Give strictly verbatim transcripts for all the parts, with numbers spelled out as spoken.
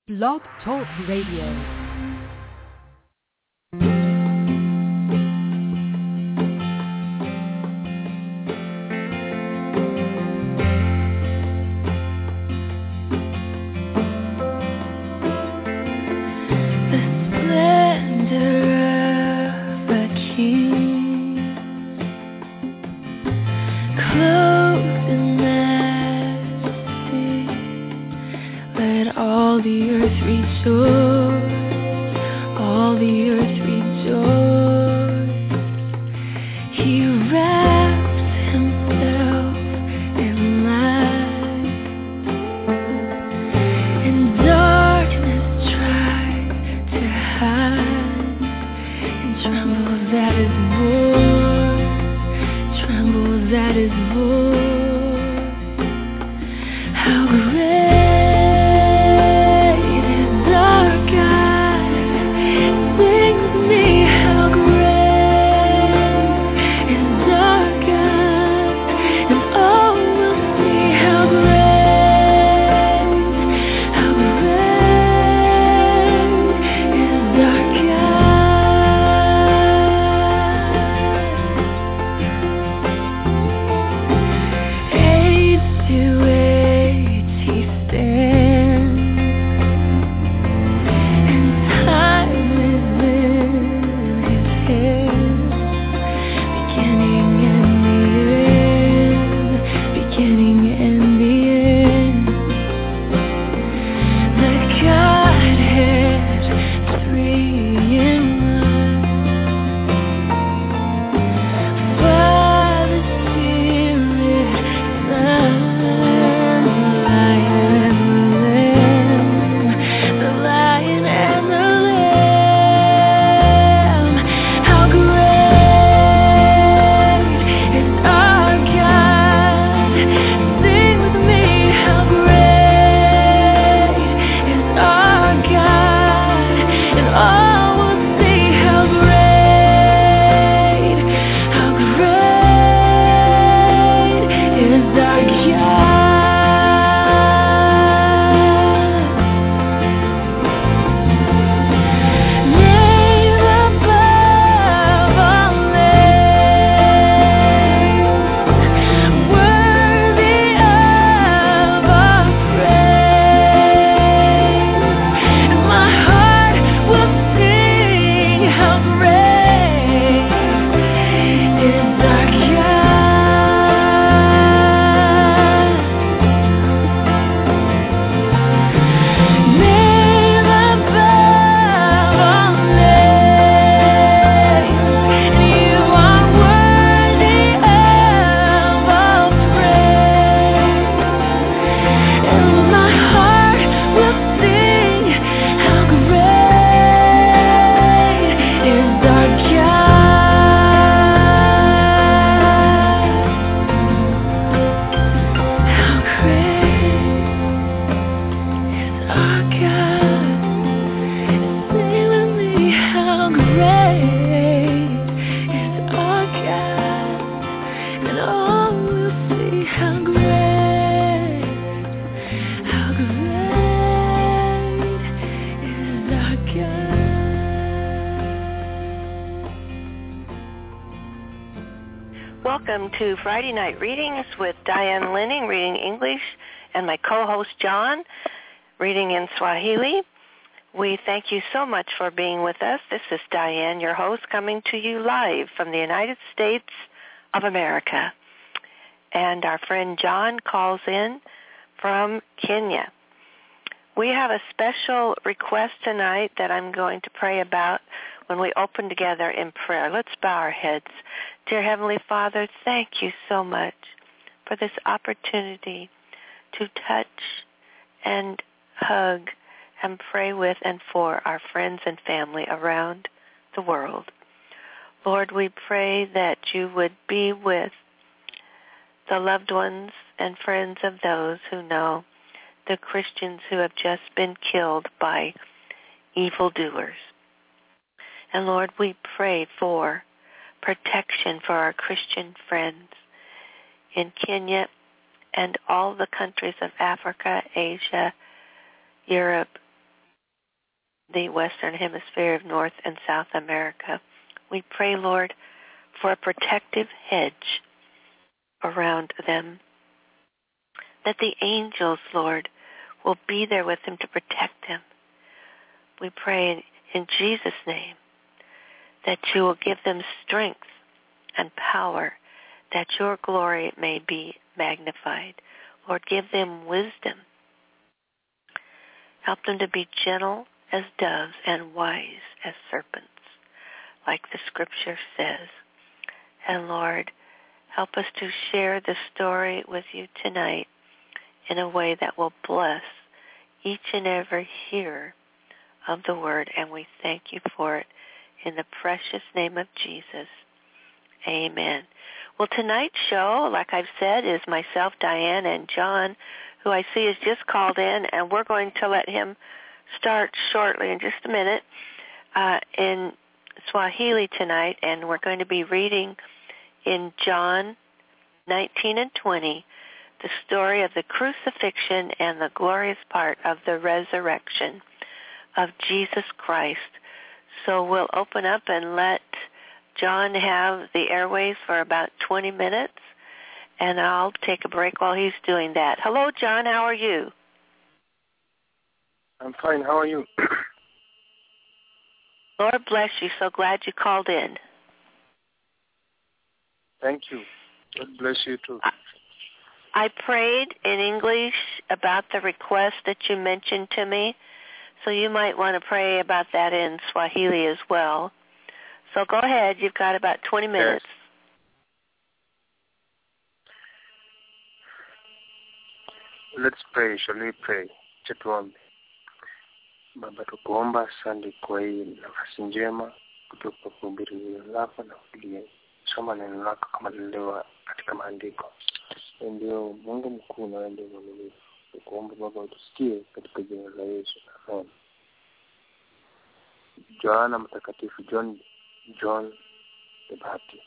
Blog Talk Radio. Welcome to Friday Night Readings with Diane Linning, reading English, and my co-host John, reading in Swahili. We thank you so much for being with us. This is Diane, your host, coming to you live from the United States of America. And our friend John calls in from Kenya. We have a special request tonight that I'm going to pray about when we open together in prayer. Let's bow our heads. Dear Heavenly Father, thank you so much for this opportunity to touch and hug and pray with and for our friends and family around the world. Lord, we pray that you would be with the loved ones and friends of those who know the Christians who have just been killed by evildoers. And Lord, we pray for protection for our Christian friends in Kenya and all the countries of Africa, Asia, Europe, the Western Hemisphere of North and South America. We pray, Lord, for a protective hedge around them, that the angels, Lord, will be there with them to protect them. We pray in, in Jesus' name that you will give them strength and power, that your glory may be magnified. Lord, give them wisdom. Help them to be gentle as doves and wise as serpents, like the scripture says. And Lord, help us to share the story with you tonight in a way that will bless each and every hearer of the word, and we thank you for it in the precious name of Jesus. Amen. Well, tonight's show, like I've said, is myself, Diane, and John, who I see has just called in, and we're going to let him start shortly in just a minute uh, in Swahili tonight, and we're going to be reading in John nineteen and twenty, the story of the crucifixion and the glorious part of the resurrection of Jesus Christ. So we'll open up and let John have the airways for about twenty minutes, and I'll take a break while he's doing that. Hello, John. How are you? I'm fine. How are you? Lord bless you. So glad you called in. Thank you. God bless you too. I prayed in English about the request that you mentioned to me, so you might want to pray about that in Swahili as well. So go ahead. You've got about twenty minutes. Yes. Let's pray. Shall we pray? Chatuombe. Baba, tukuomba asante kwa hii nafasi njema kutoka kuhubiri neno lako na kulisoma neno lako kama lilivyo katika maandiko. Ndio Mungu mkuu na ndio mwaminifu. Tukuomba Baba utusikie katika jina la Yesu. Amen. Joana Mtakatifu John John the Baptist.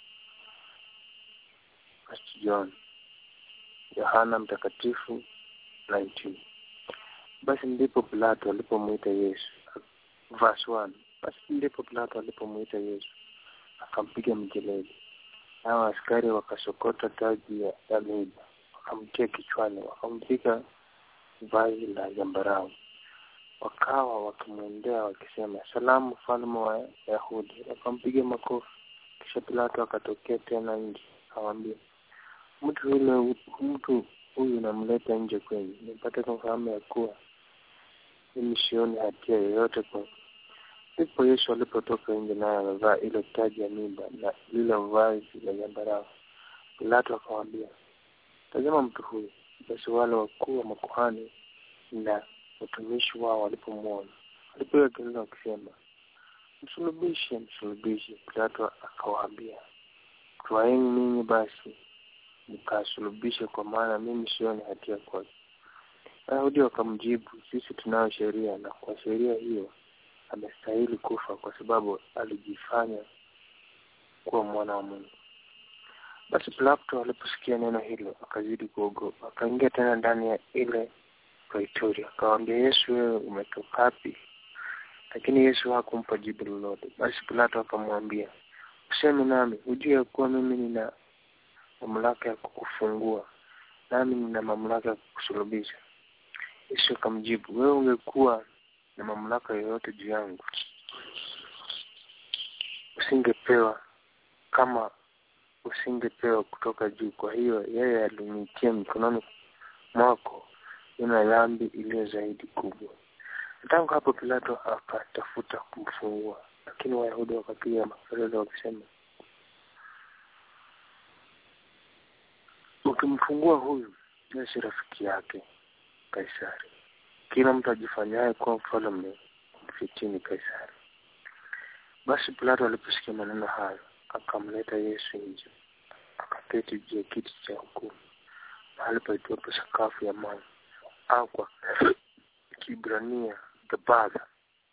First John. Yohana Mtakatifu nineteen. Basi ndipo Pilato alipomuita Yesu. Verse one. Basi ndipo Pilato alipomuita Yesu, akampiga mjeledi. Nao askari wakasokota taji ya, ya miiba, wakamtia kichwani, wakamvika vazi la zambarau. Wakawa wakimwendea wakisema, salamu mfalme wa Yahudi. Wakampiga makofi. Kisha Pilato akatokea tena nje, akamwambia, mtu yule mtu huyu namleta nje kwenu, nipate kumfahamu ya kuwa mimi sioni hatia yoyote kwa. Ndipo Yesu alipotoka nje naye amevaa ile taji ya miiba na lile vazi la zambarau. Pilato akamwambia, tazama mtu huyu. Basi wale wakuu wa makuhani na watumishi wao walipomwona, walipiga kelele wakisema, msulubishe, msulubishe. Pilato akawaambia, twaeni ninyi basi mkasulubishe, kwa maana mimi sioni hatia kwake. Wayahudi wakamjibu, sisi tunayo sheria, na kwa sheria hiyo amestahili kufa kwa sababu alijifanya kuwa mwana wa Mungu. Basi Pilato aliposikia neno hilo akazidi kuogopa. Akaingia tena ndani ya ile praetoria, akamwambia Yesu, wewe umetoka wapi? Lakini Yesu hakumpa jibu lolote. Basi Pilato akamwambia, useme nami, hujui kuwa mimi nina mamlaka ya kukufungua, nami nina mamlaka ya kukusulubisha? Yesu akamjibu, wewe ungekuwa na mamlaka yoyote juu yangu, usingepewa kama usingepewa kutoka juu. Kwa hiyo yeye alinitia mikononi mwako ina dhambi iliyo zaidi kubwa. Tangu hapo Pilato akatafuta kumfungua, lakini Wayahudi wakapiga makelele wakisema, ukimfungua huyu, yeye si rafiki yake Kaisari. Kila mtu ajifanyaye kuwa mfalme mfitini Kaisari. Basi Pilato aliposikia maneno hayo, akamleta Yesu nje, akaketi juu ya kiti cha hukumu, mahali paitwapo sakafu ya mawe, au kwa Kiebrania Gabatha.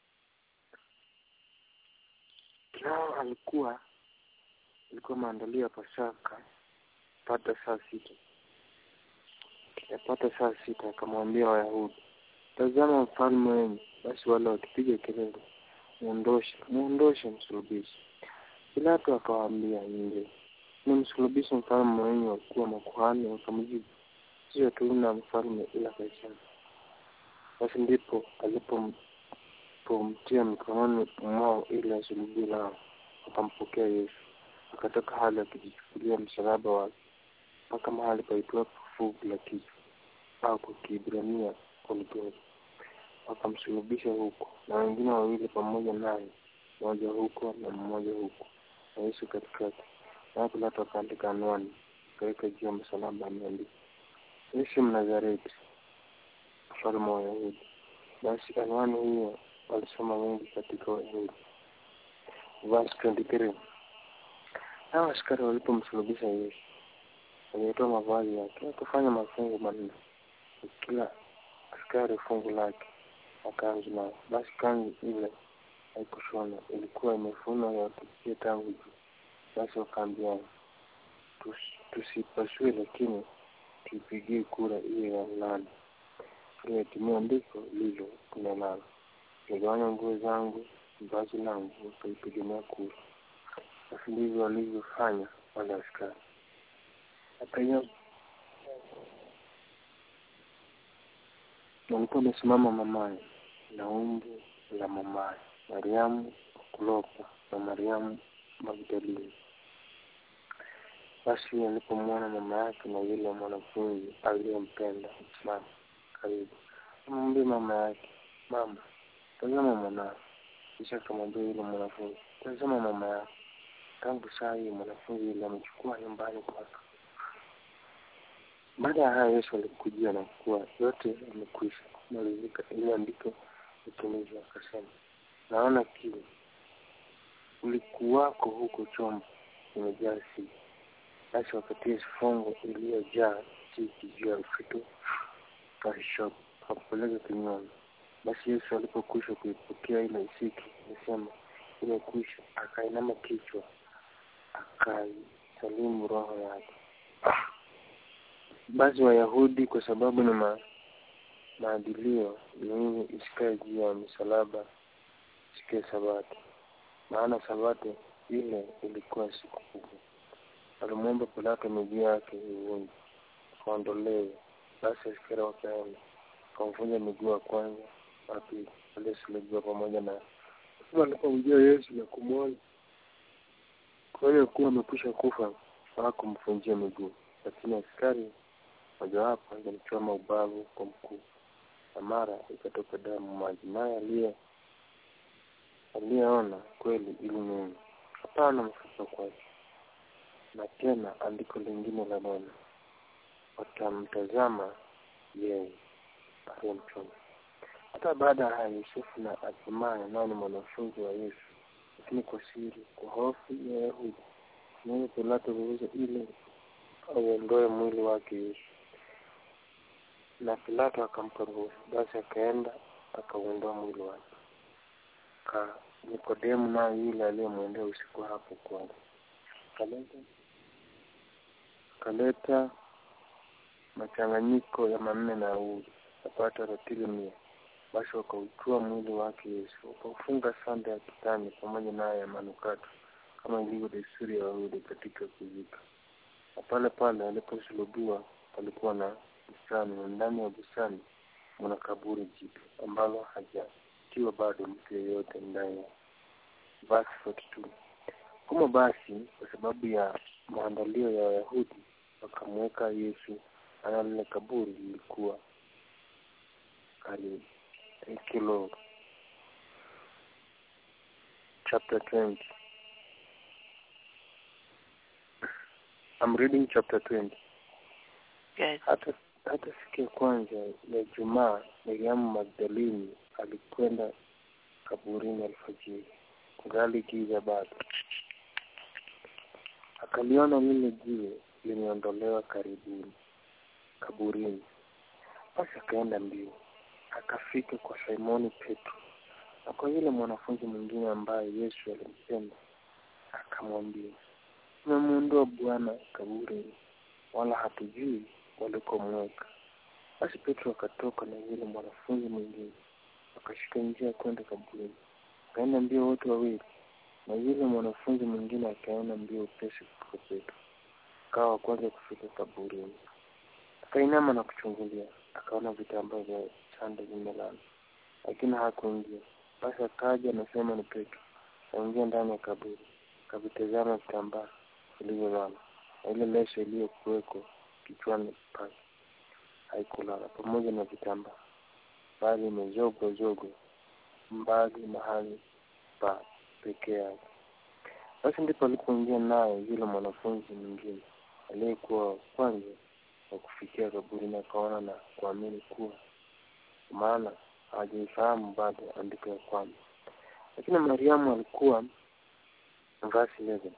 Nao alikuwa alikuwa maandalio ya Pasaka pata saa sita. Yapata saa sita akamwambia Wayahudi, tazama mfalme wenu. Basi wale wakipiga kelele, muondoshe, muondoshe msulubishe. Pilato akawaambia nje, ni msulubishe mfalme wenu wakuwa makuhani? Wakamjibu, sio tuna mfalme ila Kaisari. Basi ndipo alipomtia mikononi mwao ili asulubiwe nao, akampokea Yesu. Akatoka hali akijichukulia msalaba wake mpaka mahali paitwapo Fuvu la Kichwa, au kwa Kiebrania Golgotha. Wakamsulubisha huko, na wengine wawili pamoja naye, mmoja huko na mmoja huko, na Yesu katikati. Na Pilato akaandika anwani, akaweka juu ya msalaba, ameandika, Yesu Mnazareti, mfalme wa Wayahudi. Basi anwani hiyo walisoma wengi katika Wayahudi. Verse twenty-three. Hao askari walipomsulubisha Yesu, walitoa mavazi yake, wakafanya mafungu manne, kila askari fungu lake, wakanzu nao. Basi kanzu ile haikushona, ilikuwa imefunwa ya kupitia tangu juu. Basi wakaambiana, tusipasue, lakini tuipigie kura iwe ya nani. Ile tumeandiko lilo kuna nalo. Nigawanya nguo zangu, vazi langu, wakaipigia kura. Basi ndivyo walivyofanya wale askari. Hata hiyo, walikuwa wamesimama mamaye na umbu la mamaye, Mariamu Klopa na Mariamu Magdalene. Basi alipomwona mama yake na yule mwanafunzi aliyempenda mama karibu, amwambia mama yake, mama, tazama mwanao. Kisha akamwambia yule mwanafunzi, tazama mama yako. Tangu saa hii mwanafunzi yule amechukua nyumbani kwake. Baada ya hayo Yesu alikujia na kuwa yote yamekwisha kumalizika. Ile andiko litumizwa, akasema, naona kiu. Ulikuwako huko chombo kimejaa siki. Basi wakatia sifongo iliyojaa siki juu ya ufito kahishopu, akapeleka kinywani. Basi Yesu alipokwisha kuipokea ile siki, alisema, imekwisha. Akainama kichwa, akaisalimu roho yake. Basi Wayahudi, kwa sababu ni ma, maadilio ni isikae juu ya misalaba siku ya Sabato, maana Sabato ile ilikuwa siku kubwa. Alimwomba Pilato miguu yake ivunjwe, akaondolewe. Basi askari wakaenda, akamvunja miguu ya kwanza, wa pili, aliyesulubiwa pamoja na walipomjia Yesu na kumwona kwa hiyo kuwa amekwisha kufa, hawakumvunjia miguu. Lakini askari mojawapo alimchoma ubavu kwa mkuu, na mara ikatoka damu maji. Naye aliye aliyeona kweli ili nini, hapana mfupa kwake. Na tena andiko lingine la neno, watamtazama yeye aliyemchoma. Hata baada ya Yusufu na Athumani, nani mwanafunzi wa Yesu, lakini kwa siri, kwa hofu ya Wayahudi, Mungu Pilato aliruhusu ile auondoe mwili wake Yesu. Na Pilato akampa ruhusa. Basi akaenda akauondoa mwili wake. Ka Nikodemu na yule aliyemwendea usiku hapo kwanza, kaleta kaleta machanganyiko ya manne na udi, apata ratili mia. Basi wakauchua mwili wake Yesu, wakaufunga sanda ya kitani pamoja naye ya manukato, kama ilivyo desturi ya Wayahudi katika kuzika. Na pale pale aliposulubiwa palikuwa na bustani, na ndani ya bustani mna kaburi jipya ambalo hajatiwa bado mtu yeyote ndani. Verse forty-two. Kama basi, kwa sababu ya maandalio ya Wayahudi, wakamweka Yesu ana lile kaburi lilikuwa karibu. Thank you, Lord. Chapter twenty. I'm reading chapter twenty. Good. Hata hata siku ya kwanza ya Jumaa, Mariamu Magdalene alikwenda kaburini alfajiri, kungali giza bado. Akaliona lile jiwe limeondolewa karibuni kaburini. Basi akaenda mbio, akafika kwa Simoni Petro na kwa yule mwanafunzi mwingine ambaye Yesu alimpenda, akamwambia, tumemuondoa Bwana kaburini, wala hatujui walikomweka. Basi Petro akatoka na yule mwanafunzi mwingine wakashika njia kwenda kaburini. Akaenda mbio wote wawili, na yule mwanafunzi mwingine akaenda mbio upesi kuliko Petro. Akawa kwanza kufika kaburini. Akainama na kuchungulia, akaona vitambaa vya chanda vimelala, lakini hakuingia. Basi akaja na sema ni Petro. Akaingia ndani ya kaburi, akavitazama vitambaa vilivyolala, na ile leso iliyokuweko kichwani pake haikulala pamoja na vitambaa, bali imezogwa zogwa mbali mahali pa pekee yake. Basi ndipo alipoingia naye yule mwanafunzi mwingine aliyekuwa kwanza wa kufikia kaburi, na akaona na kuamini kuwa, maana hajaifahamu bado andiko ya kwamba. Lakini Mariamu alikuwa verse eleven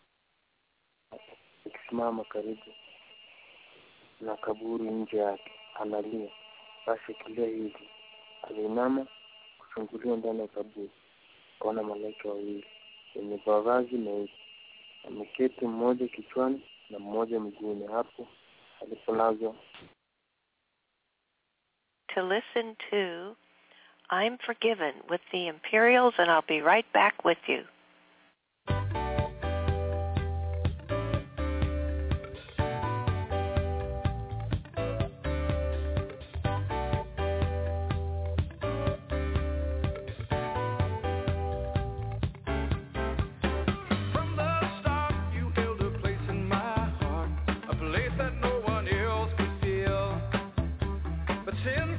akisimama karibu na kaburi nje yake analia. Basi akilia hivi, aliinama kuchungulia ndani ya kaburi, akaona malaika wawili wenye mavazi meupe, ameketi mmoja kichwani na mmoja mguuni hapo alipolazwa. To listen to I'm Forgiven with the Imperials, and I'll be right back with you.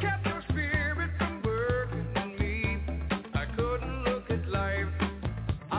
I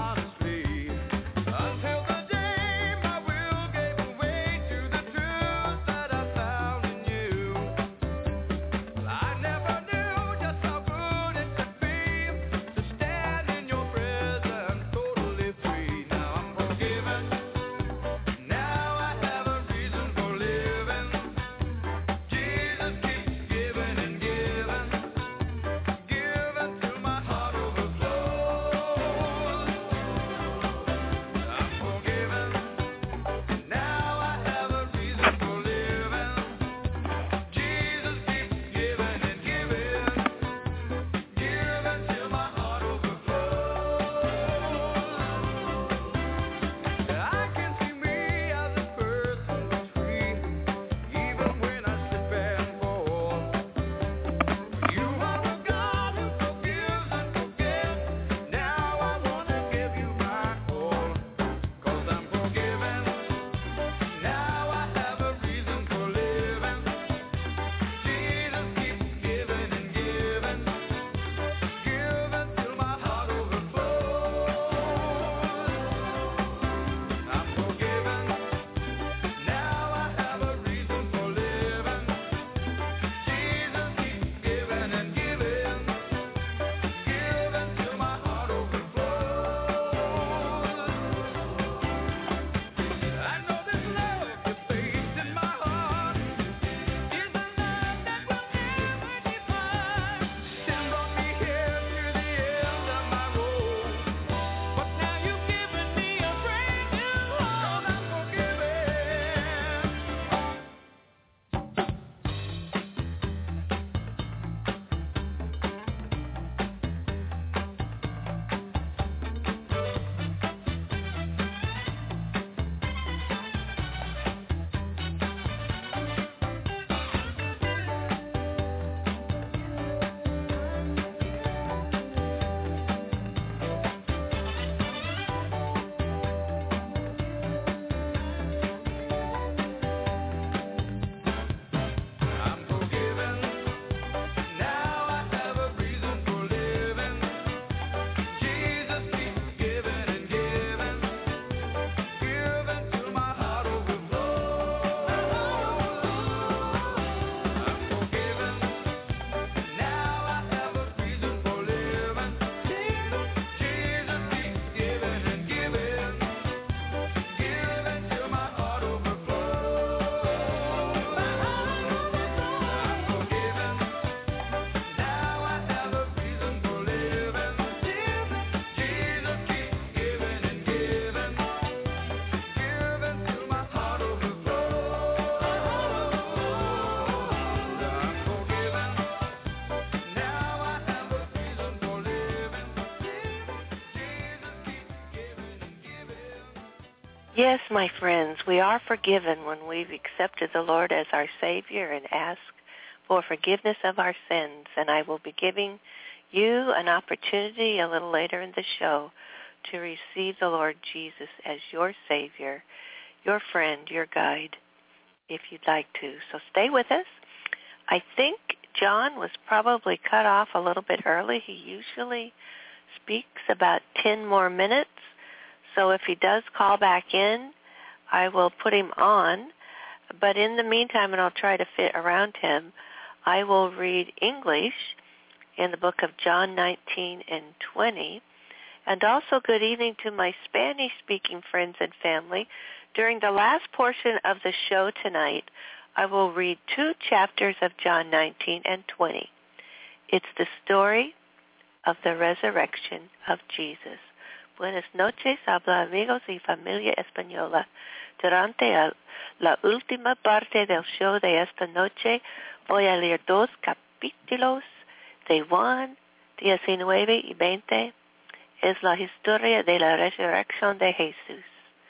Yes, my friends, we are forgiven when we've accepted the Lord as our Savior and ask for forgiveness of our sins. And I will be giving you an opportunity a little later in the show to receive the Lord Jesus as your Savior, your friend, your guide, if you'd like to. So stay with us. I think John was probably cut off a little bit early. He usually speaks about ten more minutes. So if he does call back in, I will put him on. But in the meantime, and I'll try to fit around him, I will read English in the book of John nineteen and twenty. And also good evening to my Spanish-speaking friends and family. During the last portion of the show tonight, I will read two chapters of John nineteen and twenty. It's the story of the resurrection of Jesus. Buenas noches, habla amigos y familia española. Durante el, la última parte del show de esta noche, voy a leer dos capítulos de Juan diecinueve y veinte. Es la historia de la resurrección de Jesús.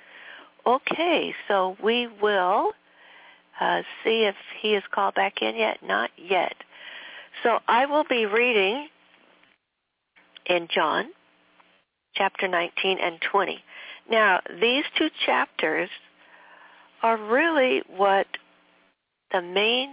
Okay, so we will uh, see if he has called back in yet. Not yet. So I will be reading in John chapter nineteen and twenty. Now, these two chapters are really what the main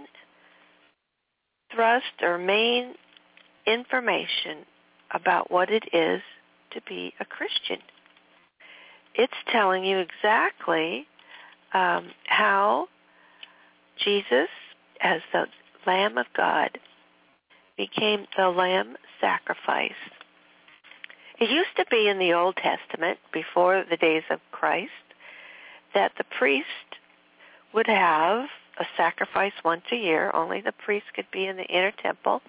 thrust or main information about what it is to be a Christian. It's telling you exactly um, how Jesus, as the Lamb of God, became the lamb sacrifice. It used to be in the Old Testament, before the days of Christ, that the priest would have a sacrifice once a year. Only the priest could be in the inner temple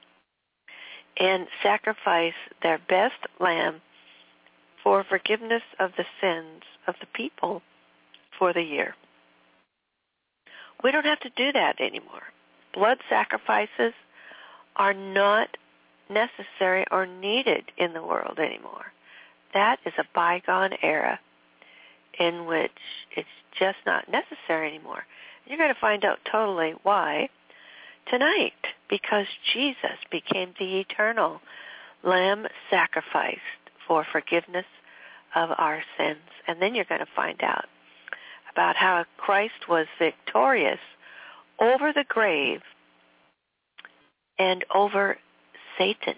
and sacrifice their best lamb for forgiveness of the sins of the people for the year. We don't have to do that anymore. Blood sacrifices are not necessary or needed in the world anymore. That is a bygone era in which it's just not necessary anymore. You're going to find out totally why tonight, because Jesus became the eternal lamb sacrificed for forgiveness of our sins. And then you're going to find out about how Christ was victorious over the grave and over Satan.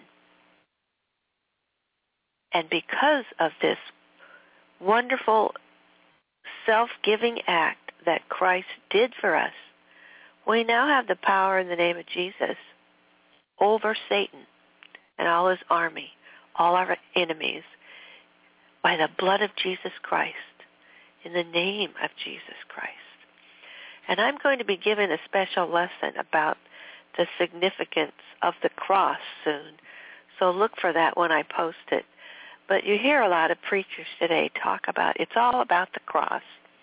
And because of this wonderful self-giving act that Christ did for us, we now have the power in the name of Jesus over Satan and all his army, all our enemies, by the blood of Jesus Christ, in the name of Jesus Christ. And I'm going to be giving a special lesson about the significance of the cross soon. So look for that when I post it. But you hear a lot of preachers today talk about it's all about the cross.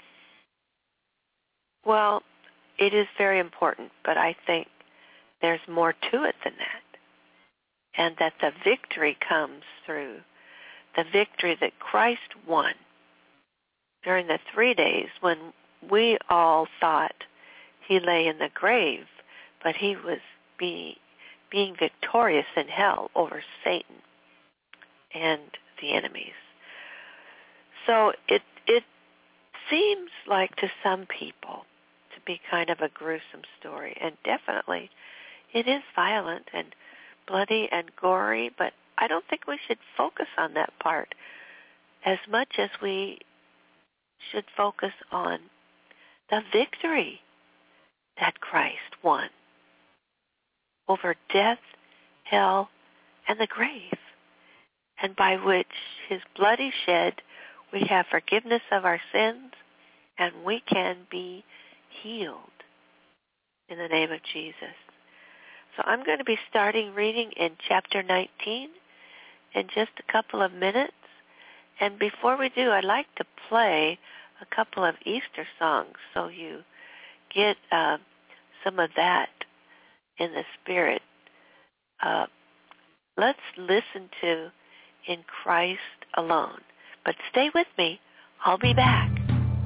Well, it is very important, but I think there's more to it than that. And that the victory comes through the victory that Christ won during the three days when we all thought he lay in the grave, but he was being, being victorious in hell over Satan and the enemies. So it it seems like to some people to be kind of a gruesome story, and definitely it is violent and bloody and gory, but I don't think we should focus on that part as much as we should focus on the victory that Christ won over death, hell, and the grave, and by which his blood is shed, we have forgiveness of our sins, and we can be healed in the name of Jesus. So I'm going to be starting reading in chapter nineteen in just a couple of minutes. And before we do, I'd like to play a couple of Easter songs so you get uh, some of that in the spirit. Uh, let's listen to In Christ Alone. But stay with me. I'll be back.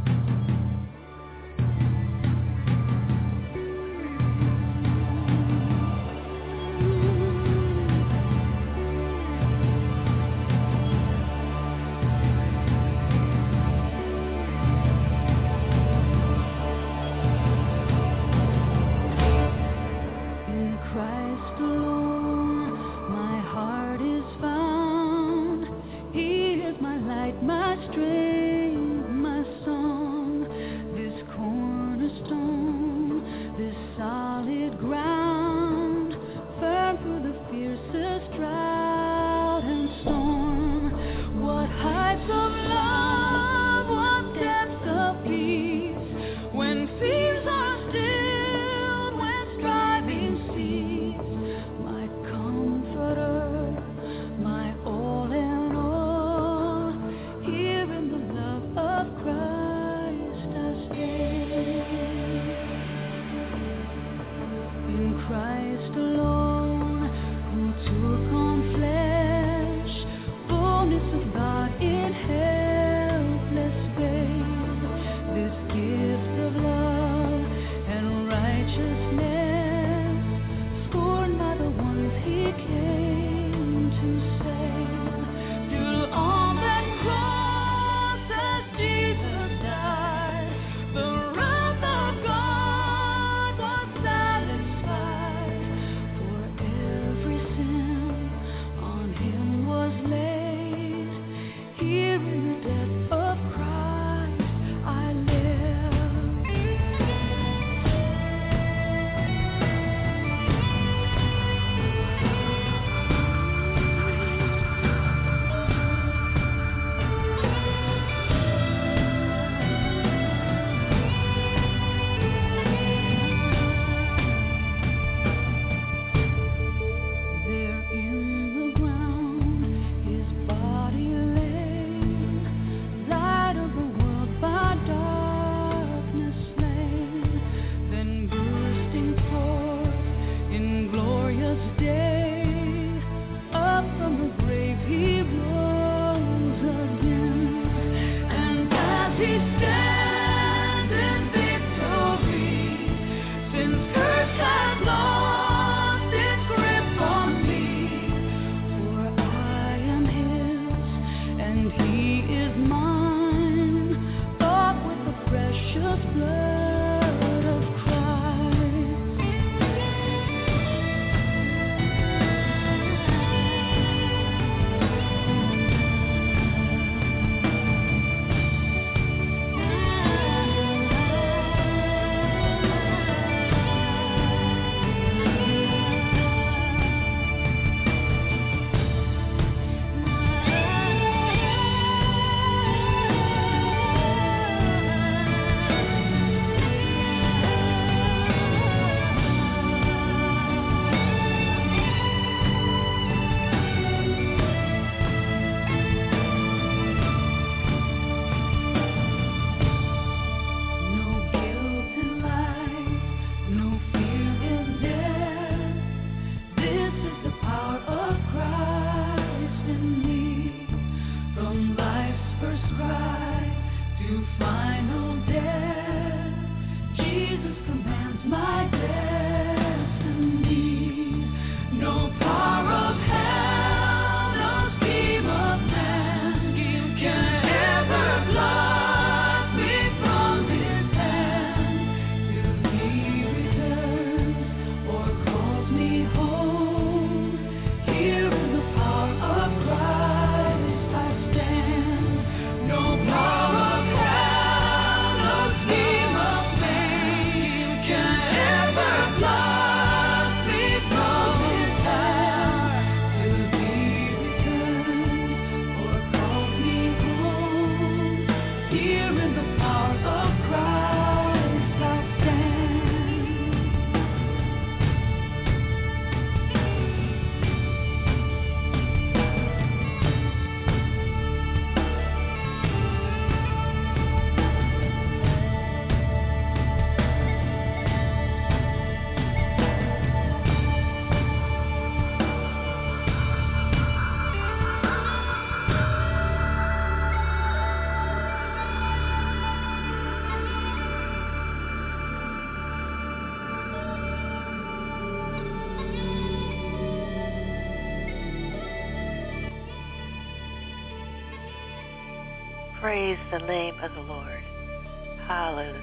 Praise the name of the Lord. Hallelujah.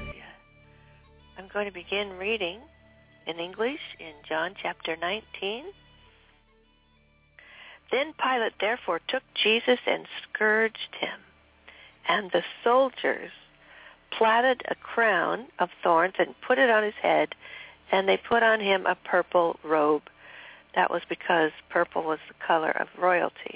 I'm going to begin reading in English in John chapter nineteen. Then Pilate therefore took Jesus and scourged him, and the soldiers platted a crown of thorns and put it on his head, and they put on him a purple robe. That was because purple was the color of royalty.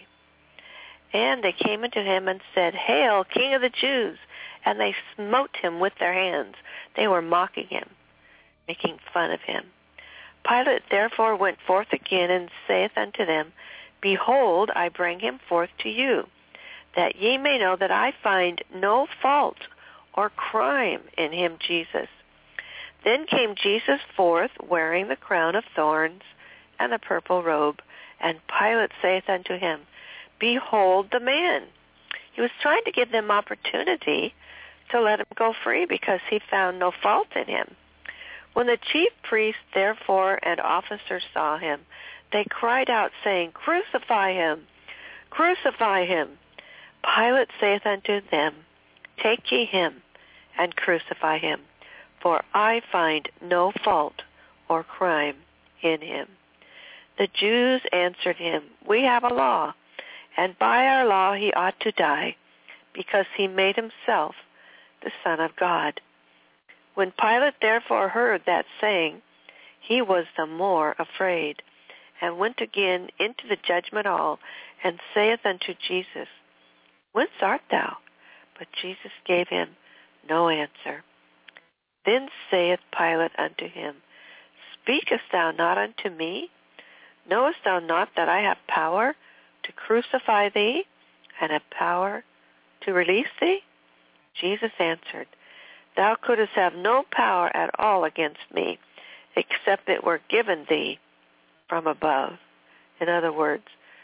And they came unto him and said, Hail, King of the Jews! And they smote him with their hands. They were mocking him, making fun of him. Pilate therefore went forth again and saith unto them, Behold, I bring him forth to you, that ye may know that I find no fault or crime in him Jesus. Then came Jesus forth, wearing the crown of thorns and the purple robe. And Pilate saith unto him, Behold the man. He was trying to give them opportunity to let him go free because he found no fault in him. When the chief priests therefore and officers saw him, they cried out, saying, Crucify him! Crucify him! Pilate saith unto them, Take ye him, and crucify him, for I find no fault or crime in him. The Jews answered him, We have a law, and by our law he ought to die, because he made himself the Son of God. When Pilate therefore heard that saying, he was the more afraid, and went again into the judgment hall, and saith unto Jesus, Whence art thou? But Jesus gave him no answer. Then saith Pilate unto him, Speakest thou not unto me? Knowest thou not that I have power to crucify thee, and have power to release thee? Jesus answered, Thou couldst have no power at all against me, except it were given thee from above. In other words,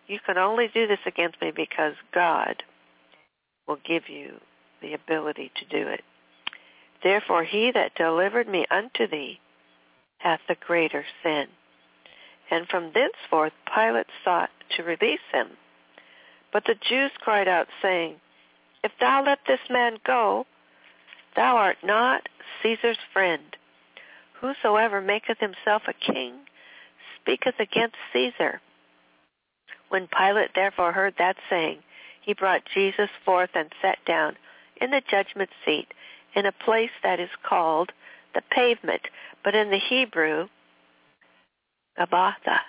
You can only do this against me because God will give you the ability to do it. Therefore he that delivered me unto thee hath the greater sin. And from thenceforth Pilate sought to release him. But the Jews cried out, saying, If thou let this man go, thou art not Caesar's friend. Whosoever maketh himself a king speaketh against Caesar. When Pilate therefore heard that saying, he brought Jesus forth and sat down in the judgment seat in a place that is called the Pavement, but in the Hebrew, Gabbatha.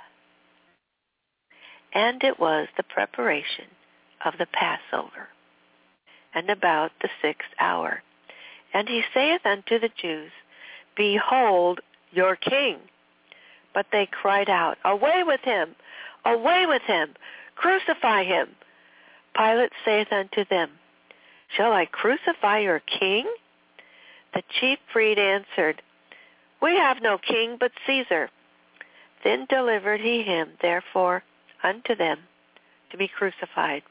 And it was the preparation of the Passover, and about the sixth hour. And he saith unto the Jews, Behold your king. But they cried out, Away with him! Away with him! Crucify him! Pilate saith unto them, Shall I crucify your king? The chief priest answered, We have no king but Caesar. Then delivered he him therefore unto them to be crucified.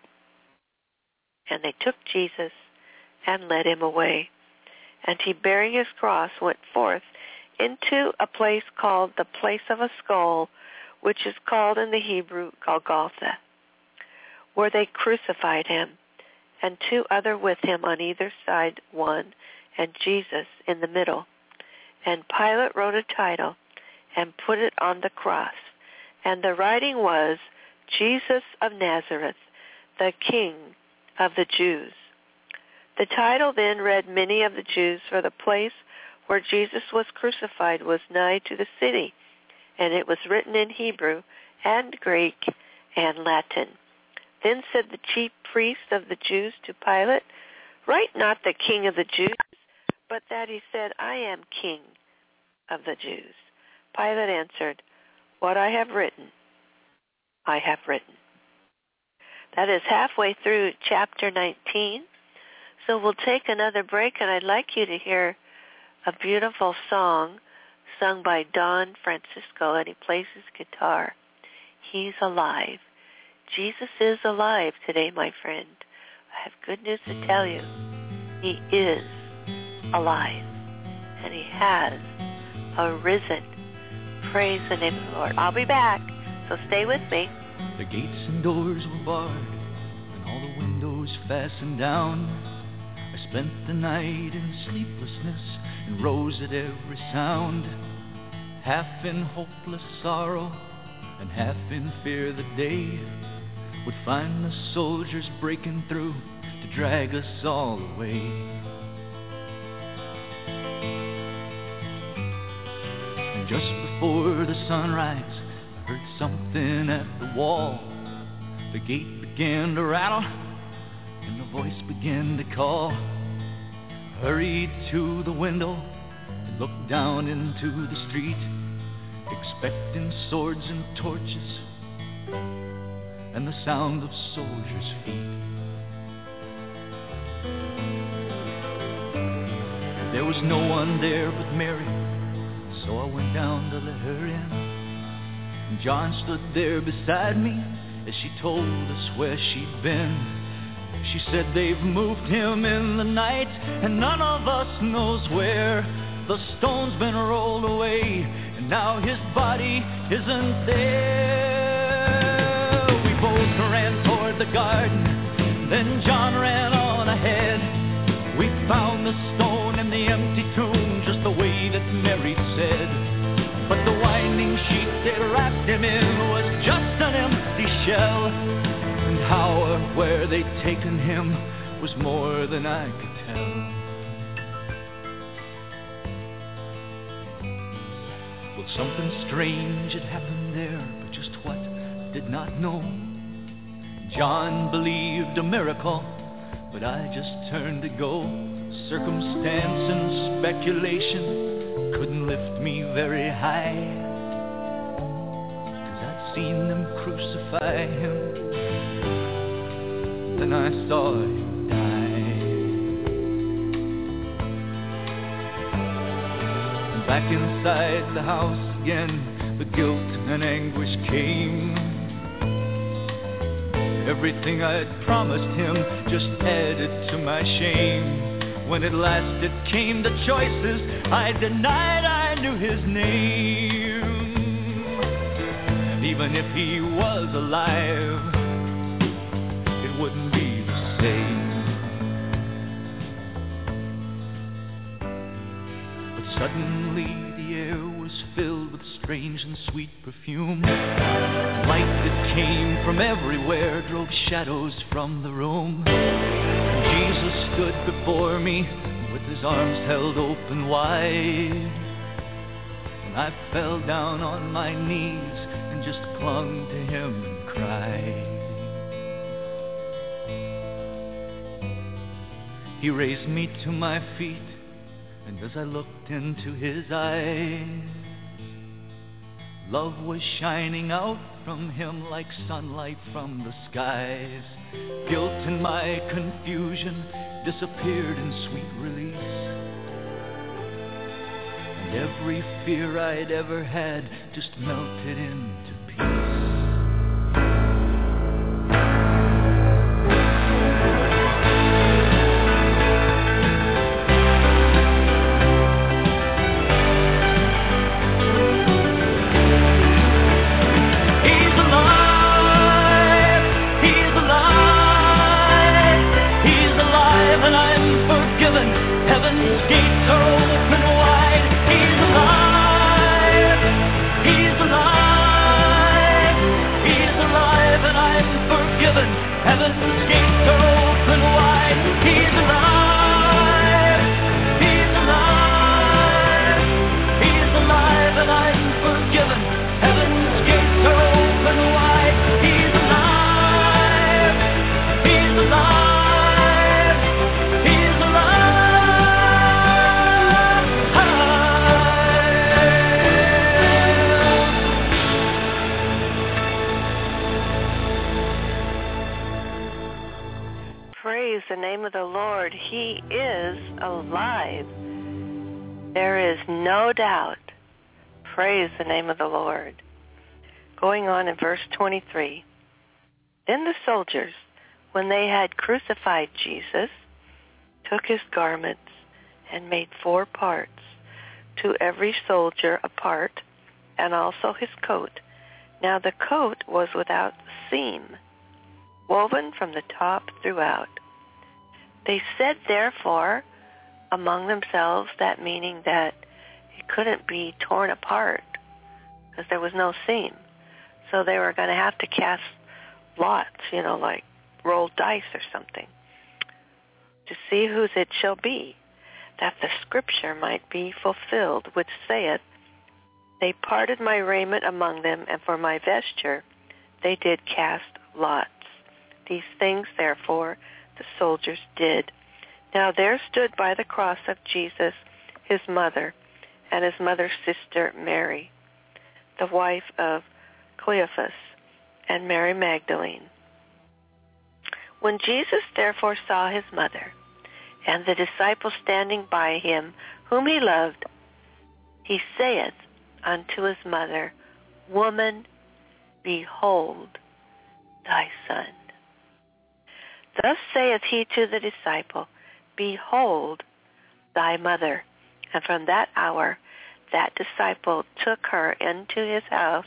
And they took Jesus and led him away. And he, bearing his cross, went forth into a place called the place of a skull, which is called in the Hebrew Golgotha, where they crucified him, and two other with him on either side one, and Jesus in the middle. And Pilate wrote a title and put it on the cross, and the writing was, Jesus of Nazareth, the King of the Jews. The title then read many of the Jews, for the place where Jesus was crucified was nigh to the city, and it was written in Hebrew and Greek and Latin. Then said the chief priests of the Jews to Pilate, Write not the King of the Jews, but that he said, I am King of the Jews. Pilate answered, What I have written, I have written. That is halfway through chapter nineteen. So we'll take another break, and I'd like you to hear a beautiful song sung by Don Francisco, and he plays his guitar. He's alive. Jesus is alive today, my friend. I have good news to tell you. He is alive, and he has arisen. Praise the name of the Lord. I'll be back, so stay with me. The gates and doors were barred, and all the windows fastened down. I spent the night in sleeplessness and rose at every sound, half in hopeless sorrow and half in fear that day would find the soldiers breaking through to drag us all away. And just before the sunrise, I heard something at the wall. The gate began to rattle and the voice began to call. Hurried to the window and looked down into the street, expecting swords and torches and the sound of soldiers' feet. There was no one there but Mary, so I went down to let her in. And John stood there beside me as she told us where she'd been. She said they've moved him in the night, and none of us knows where. The stone's been rolled away, and now his body isn't there. We both ran toward the garden, then John ran on ahead. We found the stone in the empty tomb, just the way that Mary said. But the winding sheet that wrapped him in was just an empty shell. And how or where they'd taken him was more than I could tell. Well, something strange had happened there, but just what I did not know. John believed a miracle, but I just turned to go. Circumstance and speculation couldn't lift me very high, 'cause I'd seen them crucify him, then I saw him die. And back inside the house again, the guilt and anguish came. Everything I'd promised him just added to my shame. When at last it came to choices, I denied I knew his name. And even if he was alive, it wouldn't be the same. But suddenly the air was filled with strange and sweet perfume. Light that came from everywhere drove shadows from the room. Jesus stood before me with his arms held open wide. And I fell down on my knees and just clung to him and cried. He raised me to my feet, and as I looked into his eyes, love was shining out from him like sunlight from the skies. Guilt and my confusion disappeared in sweet release. And every fear I'd ever had just melted into peace. The name of the Lord. He is alive. There is no doubt. Praise the name of the Lord. Going on in verse twenty-three. Then the soldiers, when they had crucified Jesus, took his garments and made four parts, to every soldier a part, and also his coat. Now the coat was without seam, woven from the top throughout. They said, therefore, among themselves, that meaning that it couldn't be torn apart because there was no seam. So they were going to have to cast lots, you know, like roll dice or something, to see whose it shall be, that the scripture might be fulfilled, which saith, they parted my raiment among them, and for my vesture they did cast lots. These things, therefore, the soldiers did. Now there stood by the cross of Jesus his mother and his mother's sister Mary, the wife of Cleophas, and Mary Magdalene. When Jesus therefore saw his mother and the disciple standing by him whom he loved, he saith unto his mother, Woman, behold thy son. Thus saith he to the disciple, Behold thy mother. And from that hour that disciple took her into his house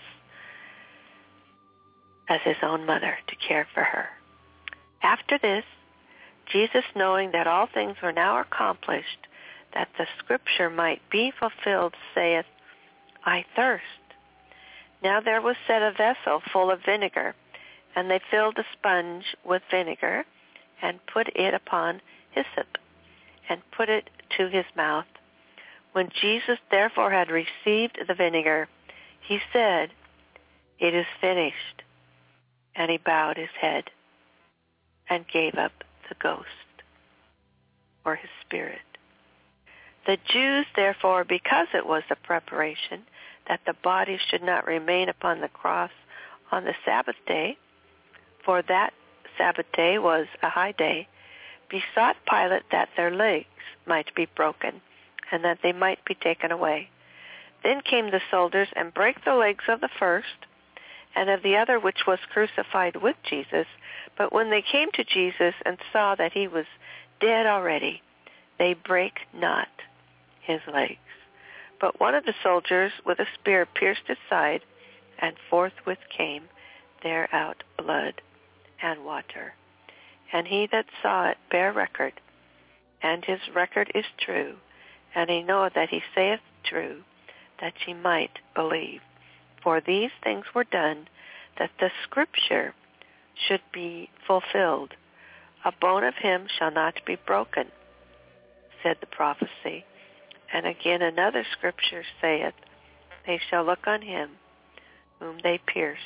as his own mother to care for her. After this, Jesus, knowing that all things were now accomplished, that the scripture might be fulfilled, saith, I thirst. Now there was set a vessel full of vinegar, and they filled a sponge with vinegar, and put it upon hyssop, and put it to his mouth. When Jesus therefore had received the vinegar, he said, It is finished. And he bowed his head and gave up the ghost, or his spirit. The Jews, therefore, because it was the preparation that the body should not remain upon the cross on the Sabbath day, for that Sabbath day was a high day, besought Pilate that their legs might be broken, and that they might be taken away. Then came the soldiers and brake the legs of the first, and of the other which was crucified with Jesus. But when they came to Jesus and saw that he was dead already, they brake not his legs. But one of the soldiers with a spear pierced his side, and forthwith came there out blood and water. And he that saw it bare record, and his record is true, and he knoweth that he saith true, that ye might believe. For these things were done, that the scripture should be fulfilled. A bone of him shall not be broken, said the prophecy. And again another scripture saith, they shall look on him whom they pierced.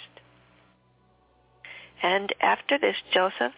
And after this Joseph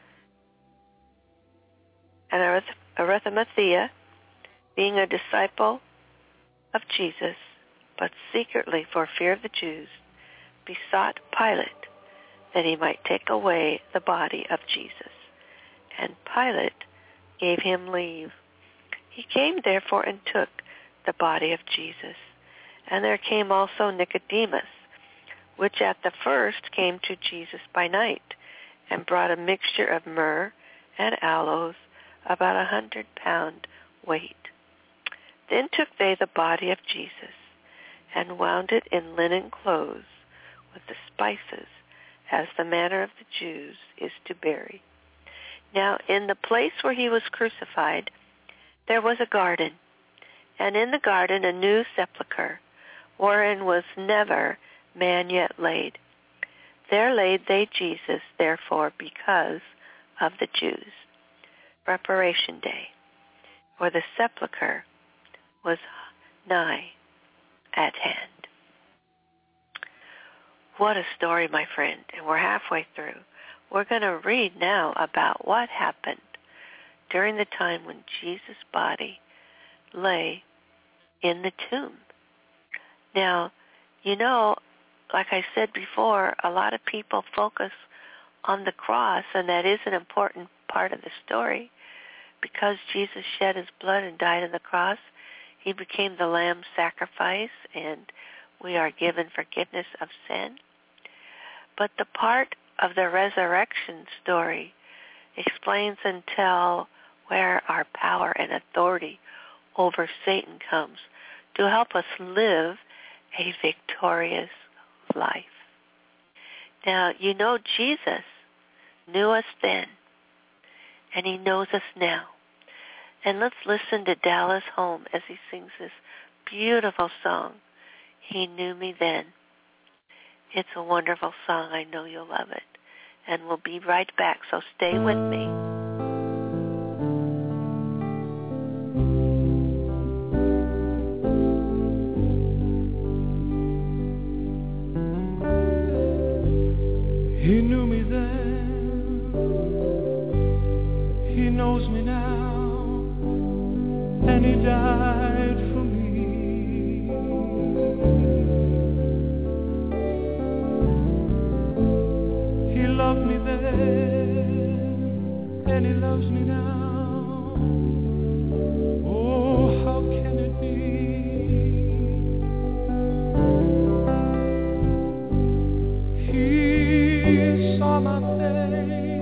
and Arimathea, being a disciple of Jesus, but secretly for fear of the Jews, besought Pilate that he might take away the body of Jesus. And Pilate gave him leave. He came therefore and took the body of Jesus. And there came also Nicodemus, which at the first came to Jesus by night, and brought a mixture of myrrh and aloes, about a hundred pound weight. Then took they the body of Jesus, and wound it in linen clothes with the spices, as the manner of the Jews is to bury. Now in the place where he was crucified there was a garden, and in the garden a new sepulchre, wherein was never man yet laid. There laid they Jesus, therefore, because of the Jews. Preparation Day, for the sepulchre was nigh at hand. What a story, my friend, and we're halfway through. We're going to read now about what happened during the time when Jesus' body lay in the tomb. Now, you know, like I said before, a lot of people focus on the cross, and that is an important part of the story. Because Jesus shed his blood and died on the cross, he became the lamb sacrifice, and we are given forgiveness of sin. But the part of the resurrection story explains and tells where our power and authority over Satan comes to help us live a victorious life. Now, you know, Jesus knew us then, and he knows us now. And let's listen to Dallas Holm as he sings this beautiful song, He Knew Me Then. It's a wonderful song. I know you'll love it. And we'll be right back, so stay with me. He knew me then, he knows me now, and he died for me. He loved me then, and he loves me now. Oh, how can it be? He saw my face,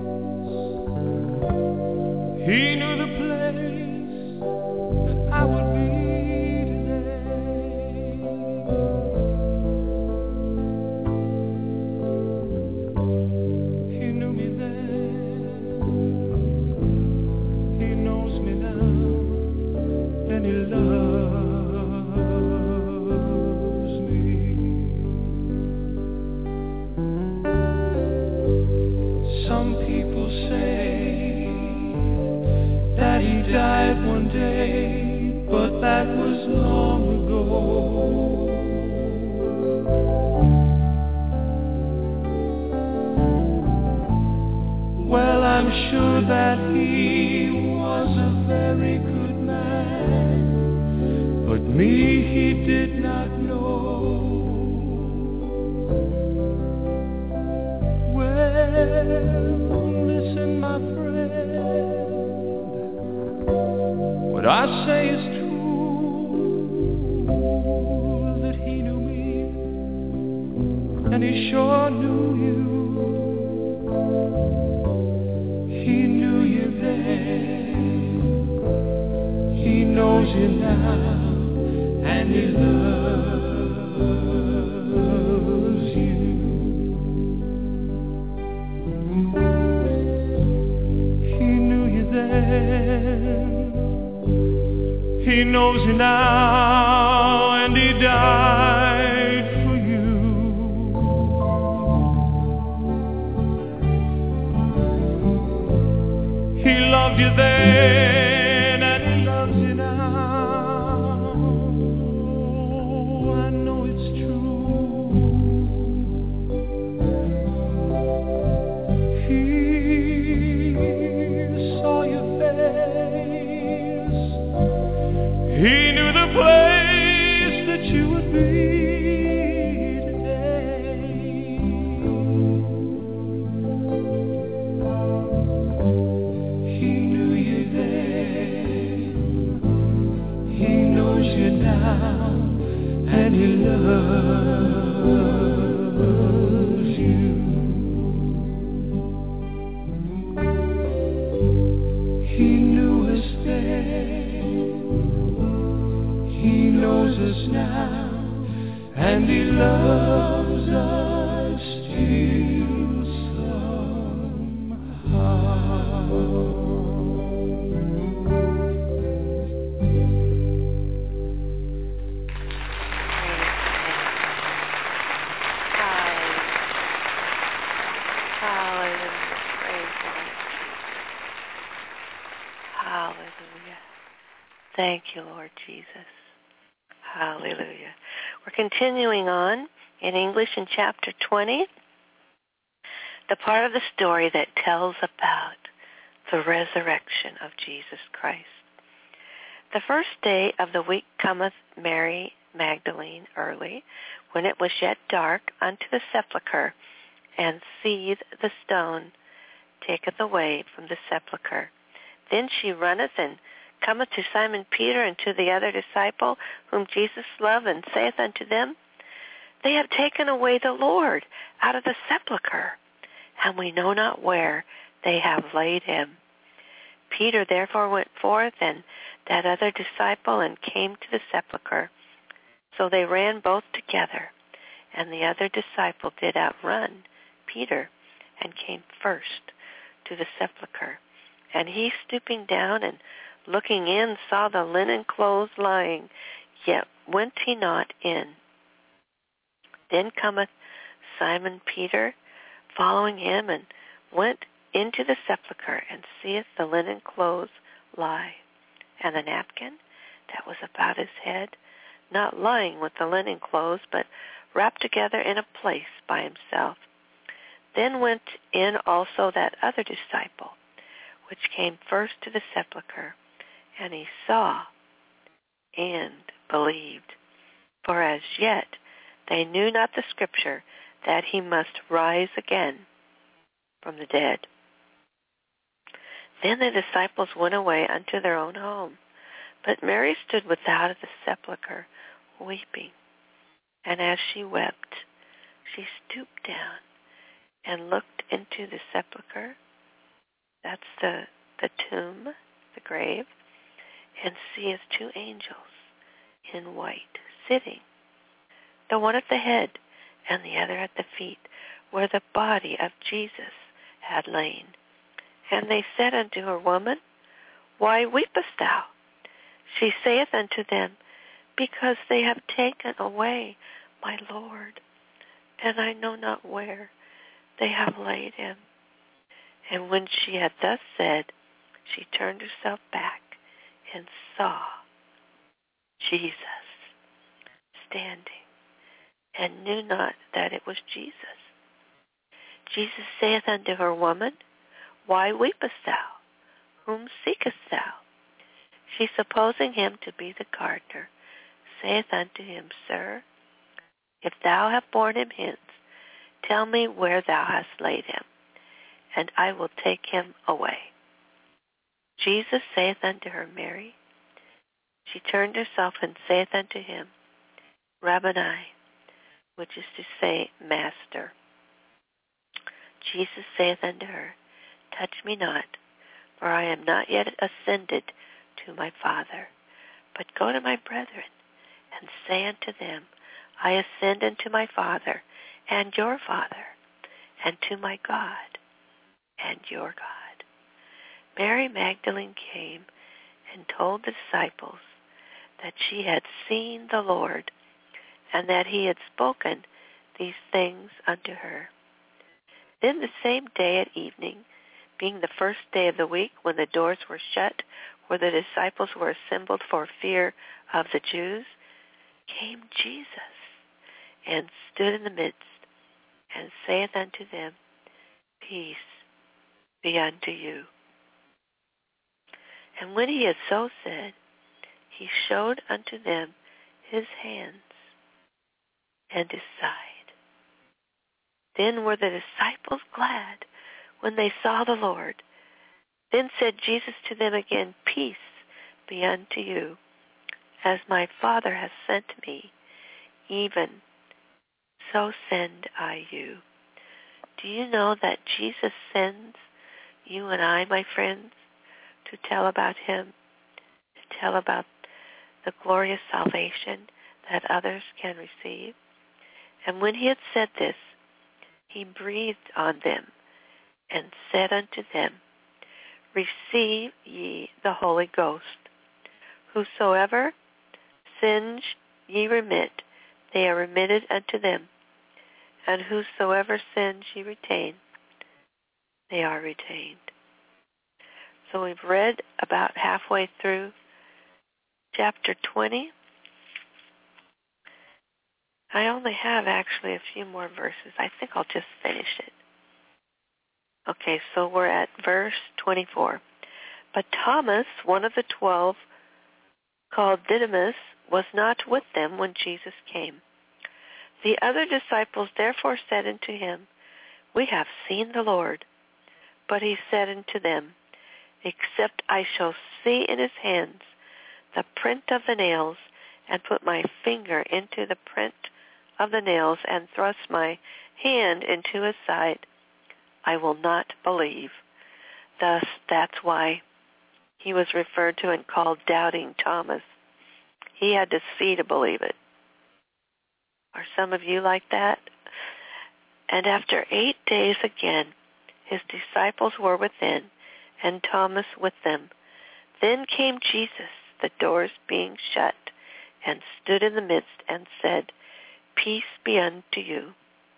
he knew the place that I would be today. He knew me then, he knows me now, and he loves me. Some people say that he died one day, but that was long ago. Well, I'm sure that he was a very good man, but me he did not know. Well, listen, my friend, what I say is true, that he knew me, and he knows you now, and he loves you. He knew you then, he knows you now, and he died for you. He loved you then, and he loves you now. I know it's true. He saw your face. He knew the place that you would be today. He knew you then, he knows you now, and he loves you. He knew us then, he knows us now, and he loves us still somehow. Hallelujah. Praise God. Hallelujah. Thank you, Lord Jesus. Hallelujah. We're continuing on in English in chapter twenty, the part of the story that tells about the resurrection of Jesus Christ. The first day of the week cometh Mary Magdalene early, when it was yet dark, unto the sepulchre, and seeth the stone taketh away from the sepulchre. Then she runneth and cometh to Simon Peter and to the other disciple whom Jesus loved, and saith unto them, They have taken away the Lord out of the sepulchre, and we know not where they have laid him. Peter therefore went forth, and that other disciple, and came to the sepulchre. So they ran both together, and the other disciple did outrun Peter, and came first to the sepulchre. And he, stooping down and looking in, saw the linen clothes lying, yet went he not in. Then cometh Simon Peter, following him, and went into the sepulchre, and seeth the linen clothes lie, and the napkin that was about his head, not lying with the linen clothes, but wrapped together in a place by himself. Then went in also that other disciple, which came first to the sepulchre, and he saw and believed. For as yet they knew not the scripture, that he must rise again from the dead. Then the disciples went away unto their own home. But Mary stood without of the sepulchre, weeping. And as she wept, she stooped down and looked into the sepulchre, that's the, the tomb, the grave, and seeth two angels in white sitting, the one at the head and the other at the feet, where the body of Jesus had lain. And they said unto her, Woman, why weepest thou? She saith unto them, Because they have taken away my Lord, and I know not where they have laid him. And when she had thus said, she turned herself back and saw Jesus standing, and knew not that it was Jesus. Jesus saith unto her, Woman, why weepest thou? Whom seekest thou? She, supposing him to be the gardener, saith unto him, Sir, if thou have borne him hence, tell me where thou hast laid him, and I will take him away. Jesus saith unto her, Mary. She turned herself and saith unto him, Rabboni, which is to say, Master. Jesus saith unto her, Touch me not, for I am not yet ascended to my Father, But go to my brethren and say unto them, I ascend unto my Father and your Father, and to my God and your God. Mary Magdalene came and told the disciples that she had seen the Lord, and that he had spoken these things unto her. Then the same day at evening, being the first day of the week, when the doors were shut, where the disciples were assembled for fear of the Jews, came Jesus, and stood in the midst, and saith unto them, Peace be unto you. And when he had so said, he showed unto them his hands and his side. Then were the disciples glad when they saw the Lord. Then said Jesus to them again, Peace be unto you. As my Father has sent me, even so send I you. Do you know that Jesus sends you and I, my friends, to tell about him, to tell about the glorious salvation that others can receive? And when he had said this, he breathed on them and said unto them, Receive ye the Holy Ghost. Whosoever sins ye remit, they are remitted unto them. And whosoever sins ye retain, they are retained. So we've read about halfway through chapter twenty. I only have actually a few more verses. I think I'll just finish it. Okay, so we're at verse twenty-four. But Thomas, one of the twelve, called Didymus, was not with them when Jesus came. The other disciples therefore said unto him, We have seen the Lord. But he said unto them, Except I shall see in his hands the print of the nails, and put my finger into the print of the nails, and thrust my hand into his side, I will not believe. Thus, that's why he was referred to and called Doubting Thomas. He had to see to believe it. Are some of you like that? And after eight days again, his disciples were within, and Thomas with them. Then came Jesus, the doors being shut, and stood in the midst, and said, Peace be unto you.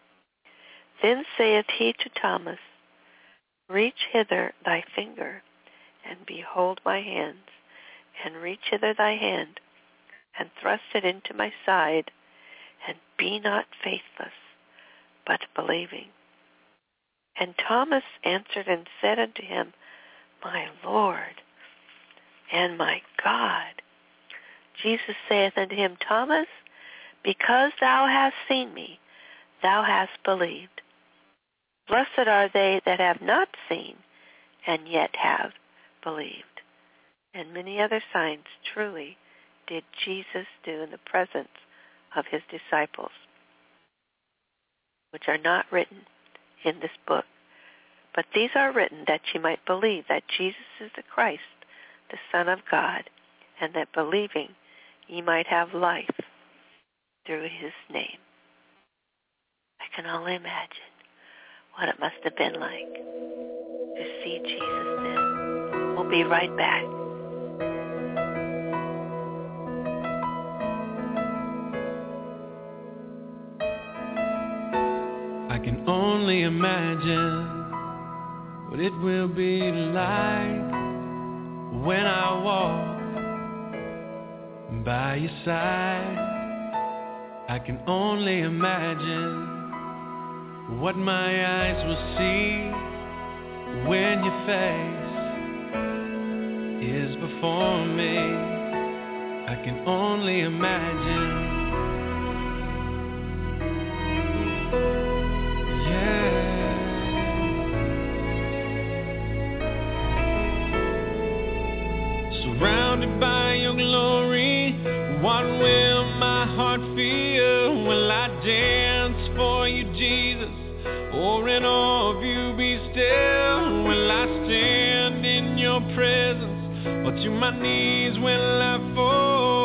Then saith he to Thomas, Reach hither thy finger, and behold my hands, and reach hither thy hand, and thrust it into my side, and be not faithless, but believing. And Thomas answered and said unto him, My Lord and my God. Jesus saith unto him, Thomas, because thou hast seen me, thou hast believed. Blessed are they that have not seen, and yet have believed. And many other signs truly did Jesus do in the presence of his disciples, which are not written in this book. But these are written that ye might believe that Jesus is the Christ, the Son of God, and that believing ye might have life through his name. I can only imagine what it must have been like to see Jesus then. We'll be right back. I can only imagine what it will be like when I walk by your side. I can only imagine what my eyes will see when your face is before me. I can only imagine. Surrounded by your glory, what will my heart feel? Will I dance for you, Jesus, or in awe of you be still? Will I stand in your presence, or to my knees will I fall?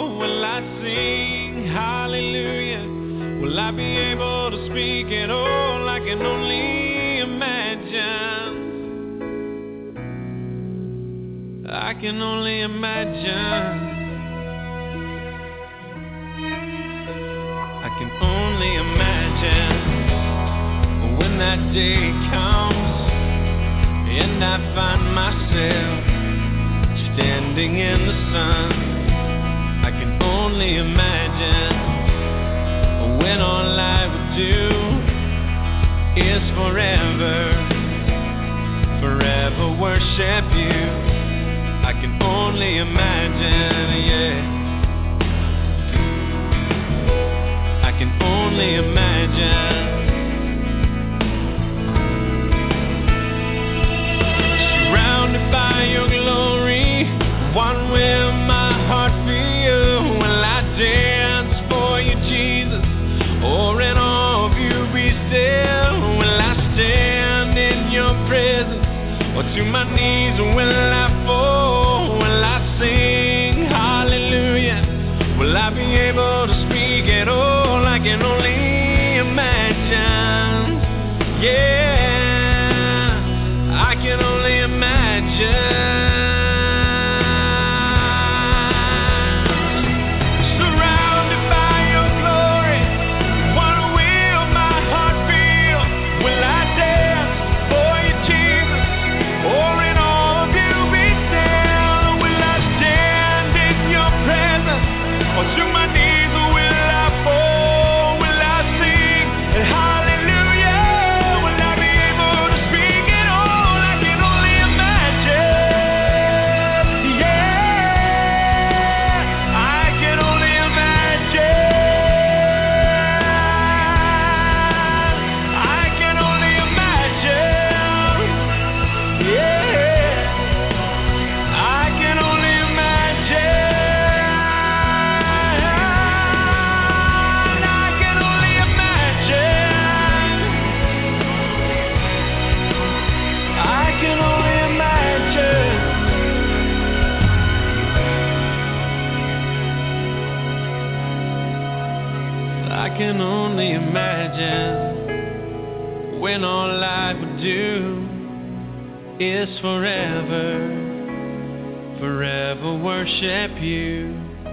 I sing hallelujah? Will I be able to speak at all? I can only imagine. I can only imagine. I can only imagine when that day comes and I find myself standing in the sun. I can only imagine when all I would do is forever, forever worship you. I can only imagine, yeah. I can only imagine. Surrounded by your glory, what will my heart feel? Will I dance for you, Jesus? Or in awe of you be still? Will I stand in your presence? Or to my knees will I fall? Will I sing hallelujah? Will I be able to speak at all? I can only imagine. Yeah, I can only imagine. I can only imagine when all I would do is forever, forever worship you.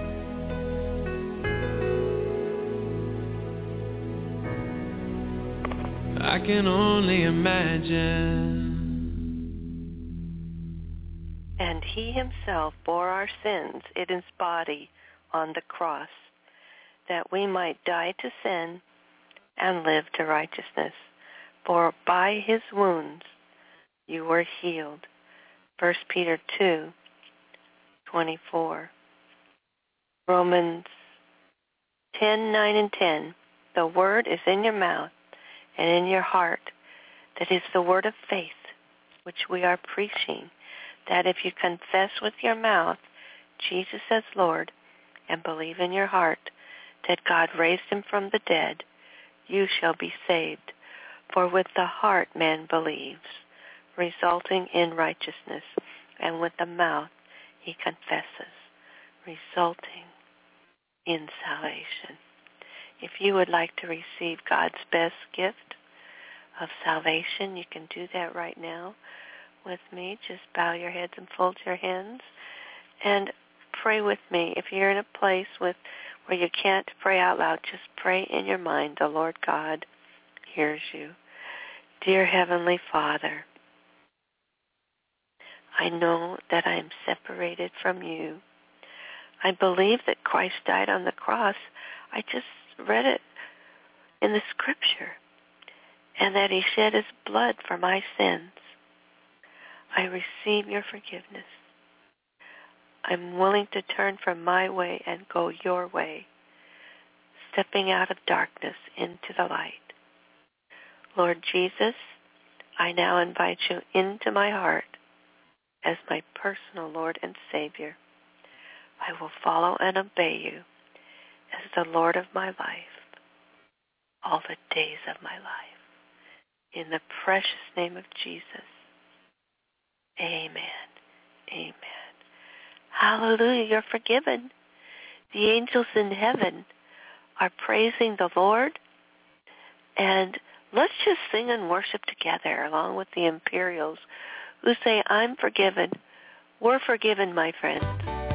I can only imagine. And he himself bore our sins in his body on the cross, that we might die to sin and live to righteousness. For by his wounds you were healed. First Peter two twenty-four. Romans ten nine and ten. The word is in your mouth and in your heart. That is the word of faith which we are preaching, that if you confess with your mouth Jesus as Lord and believe in your heart that God raised him from the dead, you shall be saved. For with the heart man believes, resulting in righteousness, and with the mouth he confesses, resulting in salvation. If you would like to receive God's best gift of salvation, you can do that right now with me. Just bow your heads and fold your hands and pray with me. If you're in a place with where you can't pray out loud, just pray in your mind. The Lord God hears you. Dear Heavenly Father, I know that I am separated from you. I believe that Christ died on the cross. I just read it in the scripture, and that he shed his blood for my sins. I receive your forgiveness. I'm willing to turn from my way and go your way, stepping out of darkness into the light. Lord Jesus, I now invite you into my heart as my personal Lord and Savior. I will follow and obey you as the Lord of my life all the days of my life. In the precious name of Jesus, amen. Amen. Hallelujah, you're forgiven. the angels in heaven are praising the Lord. And let's just sing and worship together along with the Imperials who say, I'm forgiven. We're forgiven, my friends.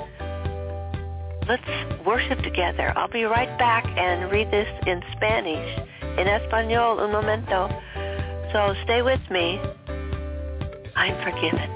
Let's worship together. I'll be right back and read this in Spanish, in Español, un momento. So stay with me. I'm forgiven.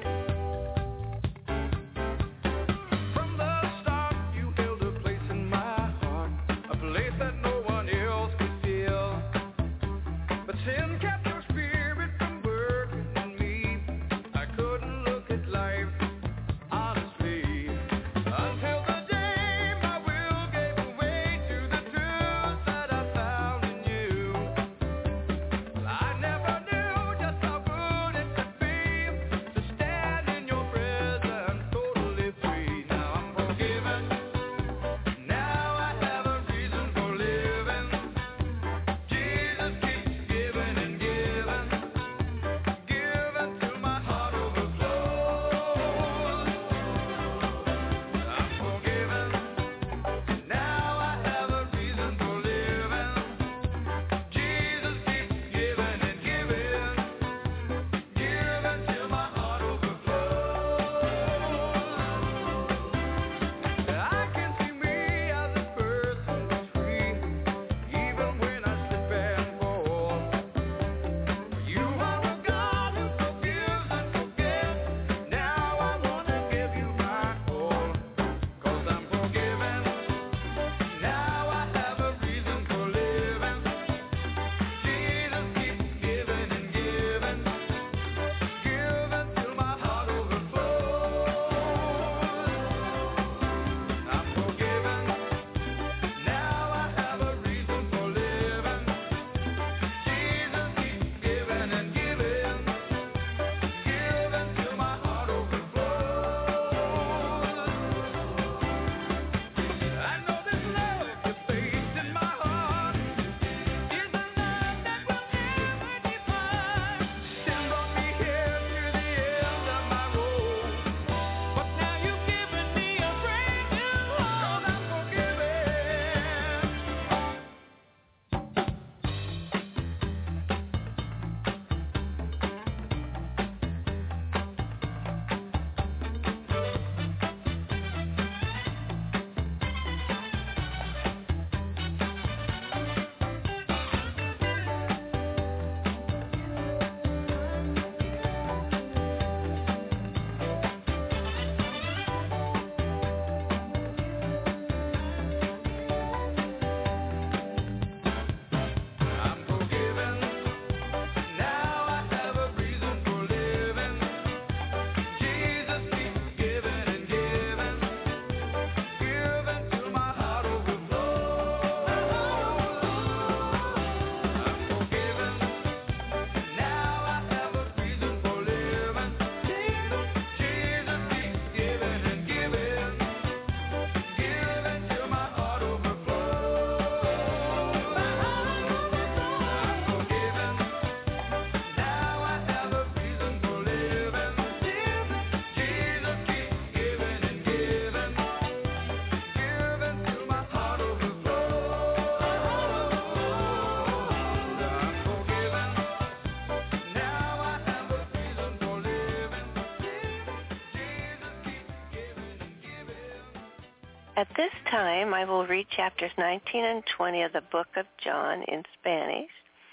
At this time, I will read chapters nineteen and twenty of the book of John in Spanish.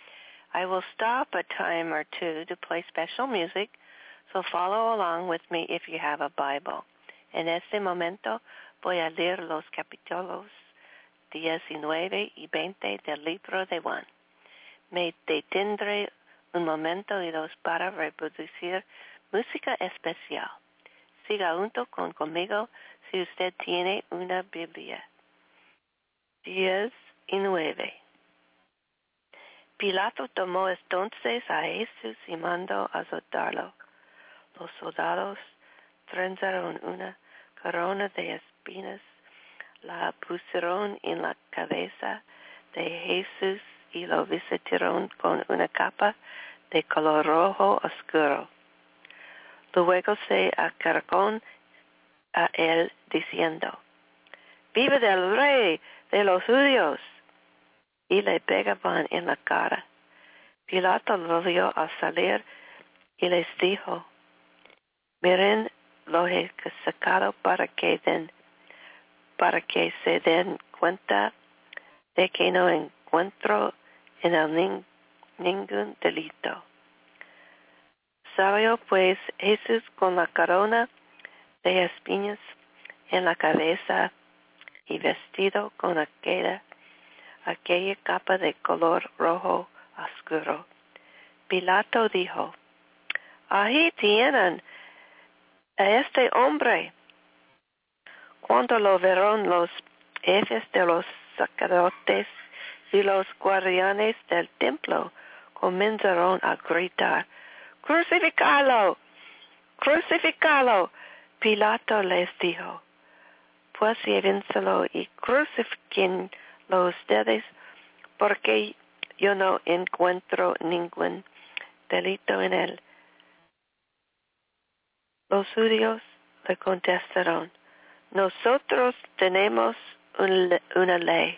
I will stop a time or two to play special music, so follow along with me if you have a Bible. En este momento voy a leer los capítulos diecinueve y veinte del libro de Juan. Me detendré un momento y dos para reproducir música especial. Siga junto con conmigo si usted tiene una Biblia. diez y nueve. Pilato tomó entonces a Jesús y mandó azotarlo. Los soldados trenzaron una corona de espinas, la pusieron en la cabeza de Jesús y lo vistieron con una capa de color rojo oscuro. Luego se acercaron a él diciendo, vive del rey de los judíos. Y le pegaban en la cara. Pilato lo vio al salir y les dijo, miren, lo he sacado para que den, para que se den cuenta de que no encuentro en él nin, ningún delito. Salió pues Jesús con la corona de espinas en la cabeza y vestido con aquella, aquella capa de color rojo oscuro. Pilato dijo, ahí tienen a este hombre. Cuando lo vieron los jefes de los sacerdotes y los guardianes del templo, comenzaron a gritar, ¡crucificalo! ¡Crucificalo! Pilato les dijo, pues llévenselo y crucifiquenlo ustedes, porque yo no encuentro ningún delito en él. Los judíos le contestaron, nosotros tenemos un, una ley,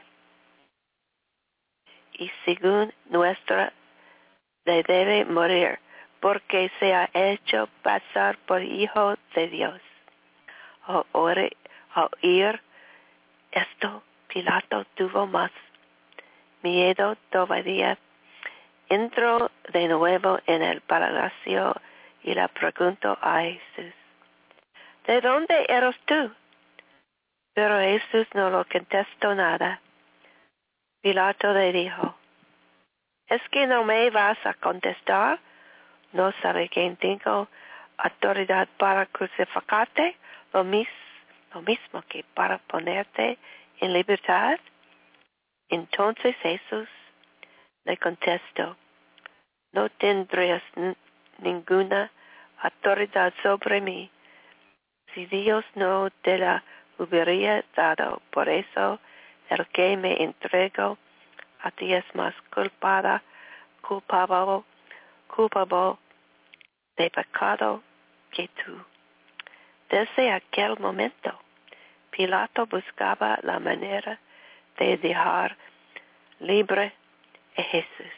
y según nuestra le debe morir, porque se ha hecho pasar por hijo de Dios. Al oír, al oír esto, Pilato tuvo más miedo todavía. Entró de nuevo en el palacio y le preguntó a Jesús, ¿de dónde eres tú? Pero Jesús no lo contestó nada. Pilato le dijo, ¿es que no me vas a contestar? ¿No sabe que tengo autoridad para crucificarte? Lo, mis, lo mismo que para ponerte en libertad. Entonces Jesús le contestó, no tendrías n- ninguna autoridad sobre mí si Dios no te la hubiera dado. Por eso el que me entregó a ti es más culpada, culpable, culpable de pecado que tú. Desde aquel momento, Pilato buscaba la manera de dejar libre a Jesús.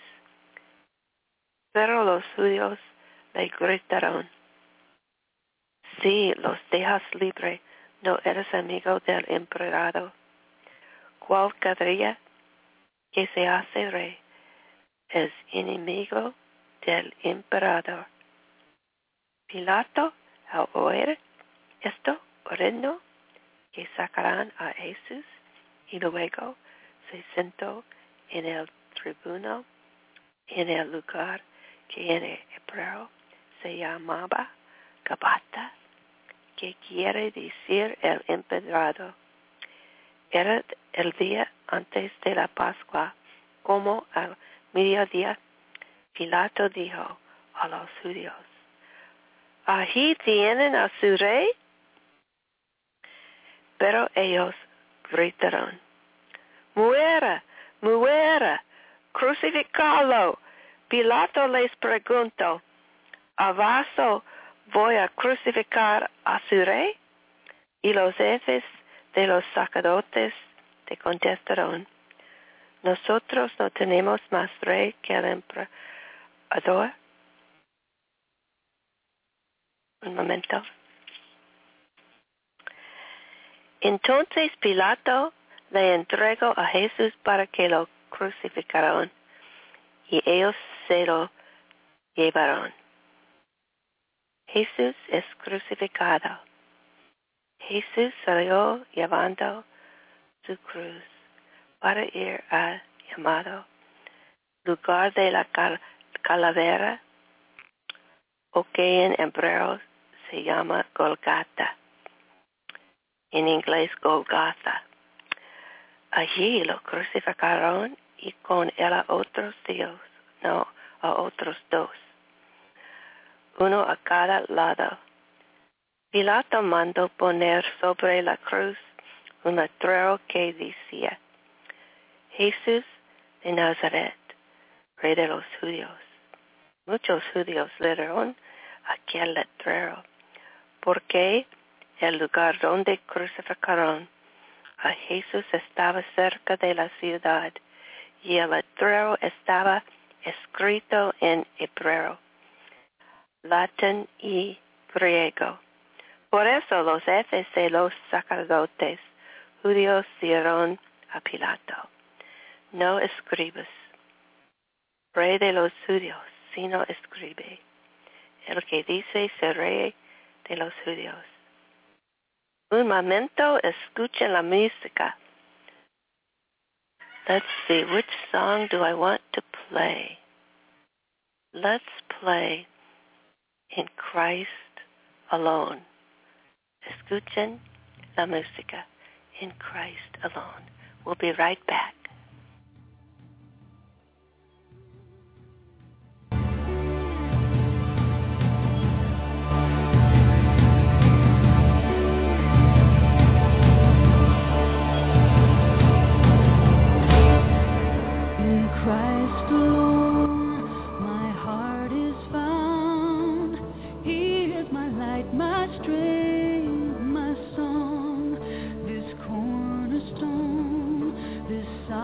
Pero los judíos le gritaron, si los dejas libre, no eres amigo del emperador. Cualquiera que se hace rey es enemigo del emperador. Pilato, al oír esto, ordenó que sacaran a Jesús y luego se sentó en el tribuno en el lugar que en hebreo se llamaba Gabata, que quiere decir el empedrado. Era el día antes de la Pascua, como al mediodía. Pilato dijo a los judíos, ¿ahí tienen a su rey? Pero ellos gritaron, ¡muera, muera, crucificalo! Pilato les preguntó, ¿acaso voy a crucificar a su rey? Y los jefes de los sacerdotes le contestaron, nosotros no tenemos más rey que el emperador. Un momento. Entonces Pilato le entregó a Jesús para que lo crucificaran, y ellos se lo llevaron. Jesús es crucificado. Jesús salió llevando su cruz para ir al llamado lugar de la cal- calavera, o que en hebreo se llama Golgata, en inglés Golgotha. Allí lo crucificaron y con él a otros dios, no, a otros dos, uno a cada lado. Pilato mandó poner sobre la cruz un letrero que decía, Jesús de Nazaret, Rey de los judíos. Muchos judíos leyeron aquel letrero, porque el lugar donde crucificaron a Jesús estaba cerca de la ciudad y el letrero estaba escrito en hebreo, latín y griego. Por eso los jefes de los sacerdotes judíos dijeron a Pilato: no escribas, rey de los judíos, sino escribe: el que dice ser rey de los judíos. Un momento, escuchen la música. Let's see, which song do I want to play? Let's play In Christ Alone. Escuchen la música. In Christ Alone. We'll be right back. This cornerstone, this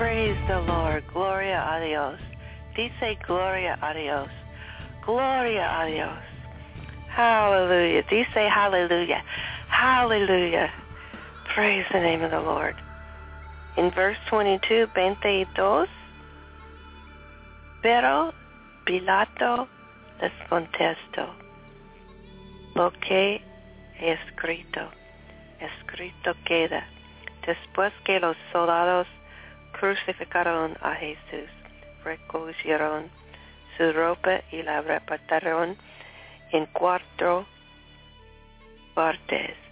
Praise the Lord. Gloria a Dios. Dice gloria a Dios. Gloria a Dios. Hallelujah. Dice hallelujah. Hallelujah. Praise the name of the Lord. In verse twenty-two, veintidós, pero Pilato les contestó, lo que he escrito, escrito queda. Después que los soldados crucificaron a Jesús, recogieron su ropa y la repartieron en cuatro partes,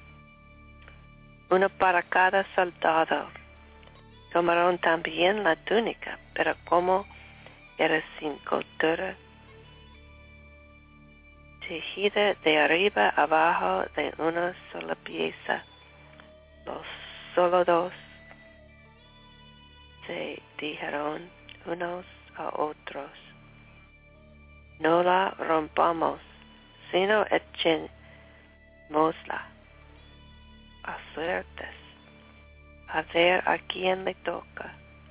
uno para cada soldado. Tomaron también la túnica, pero como era sin costura, tejida de arriba abajo de una sola pieza, los soldados se dijeron unos a otros, no la rompamos, sino echémosla a suertes, a ver a quién le toca.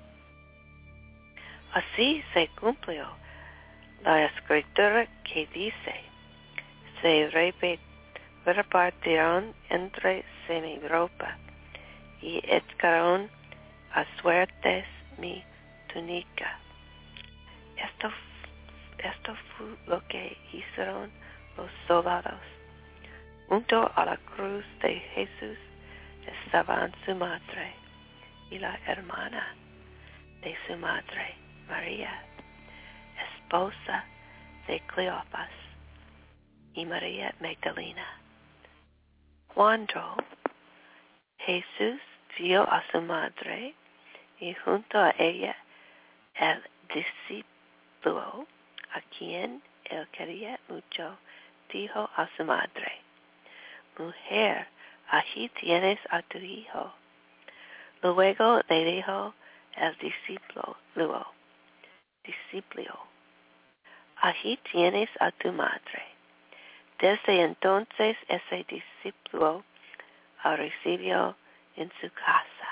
Así se cumplió la escritura que dice, se repartieron entre sí mi ropa y echaron a suertes mi túnica. Esto, esto fue lo que hicieron los soldados. Junto a la cruz de Jesús estaban su madre y la hermana de su madre, María, esposa de Cleofas, y María Magdalena. Cuando Jesús vio a su madre y junto a ella el discípulo a quien él quería mucho, dijo a su madre, mujer, aquí tienes a tu hijo. Luego le dijo el discípulo, luego, discípulo, aquí tienes a tu madre. Desde entonces ese discípulo la recibió en su casa.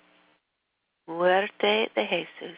Muerte de Jesús.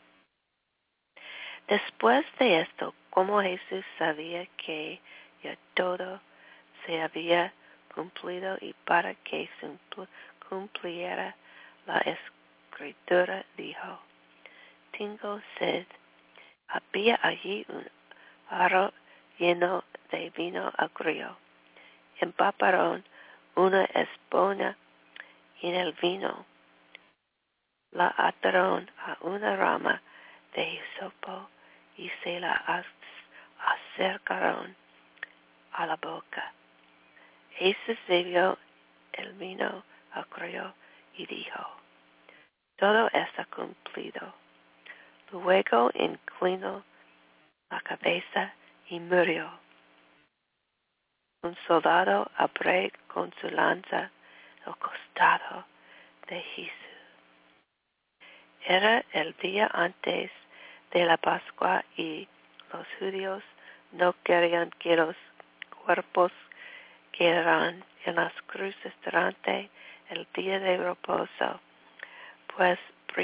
Después de esto, como Jesús sabía que ya todo se había cumplido y para que se cumpliera la escritura, dijo, tengo sed. Había allí un jarro lleno de vino agrio. Empaparon una esponja en el vino, la ataron a una rama de hisopo y se la acercaron a la boca. Jesús bebió el vino agrio y dijo, todo está cumplido. Luego inclinó la cabeza y murió. Un soldado abrió con su lanza el costado de Jesús. Era el día antes de la Pascua y los judíos no querían que los cuerpos quedaran en las cruces durante el día de reposo, pues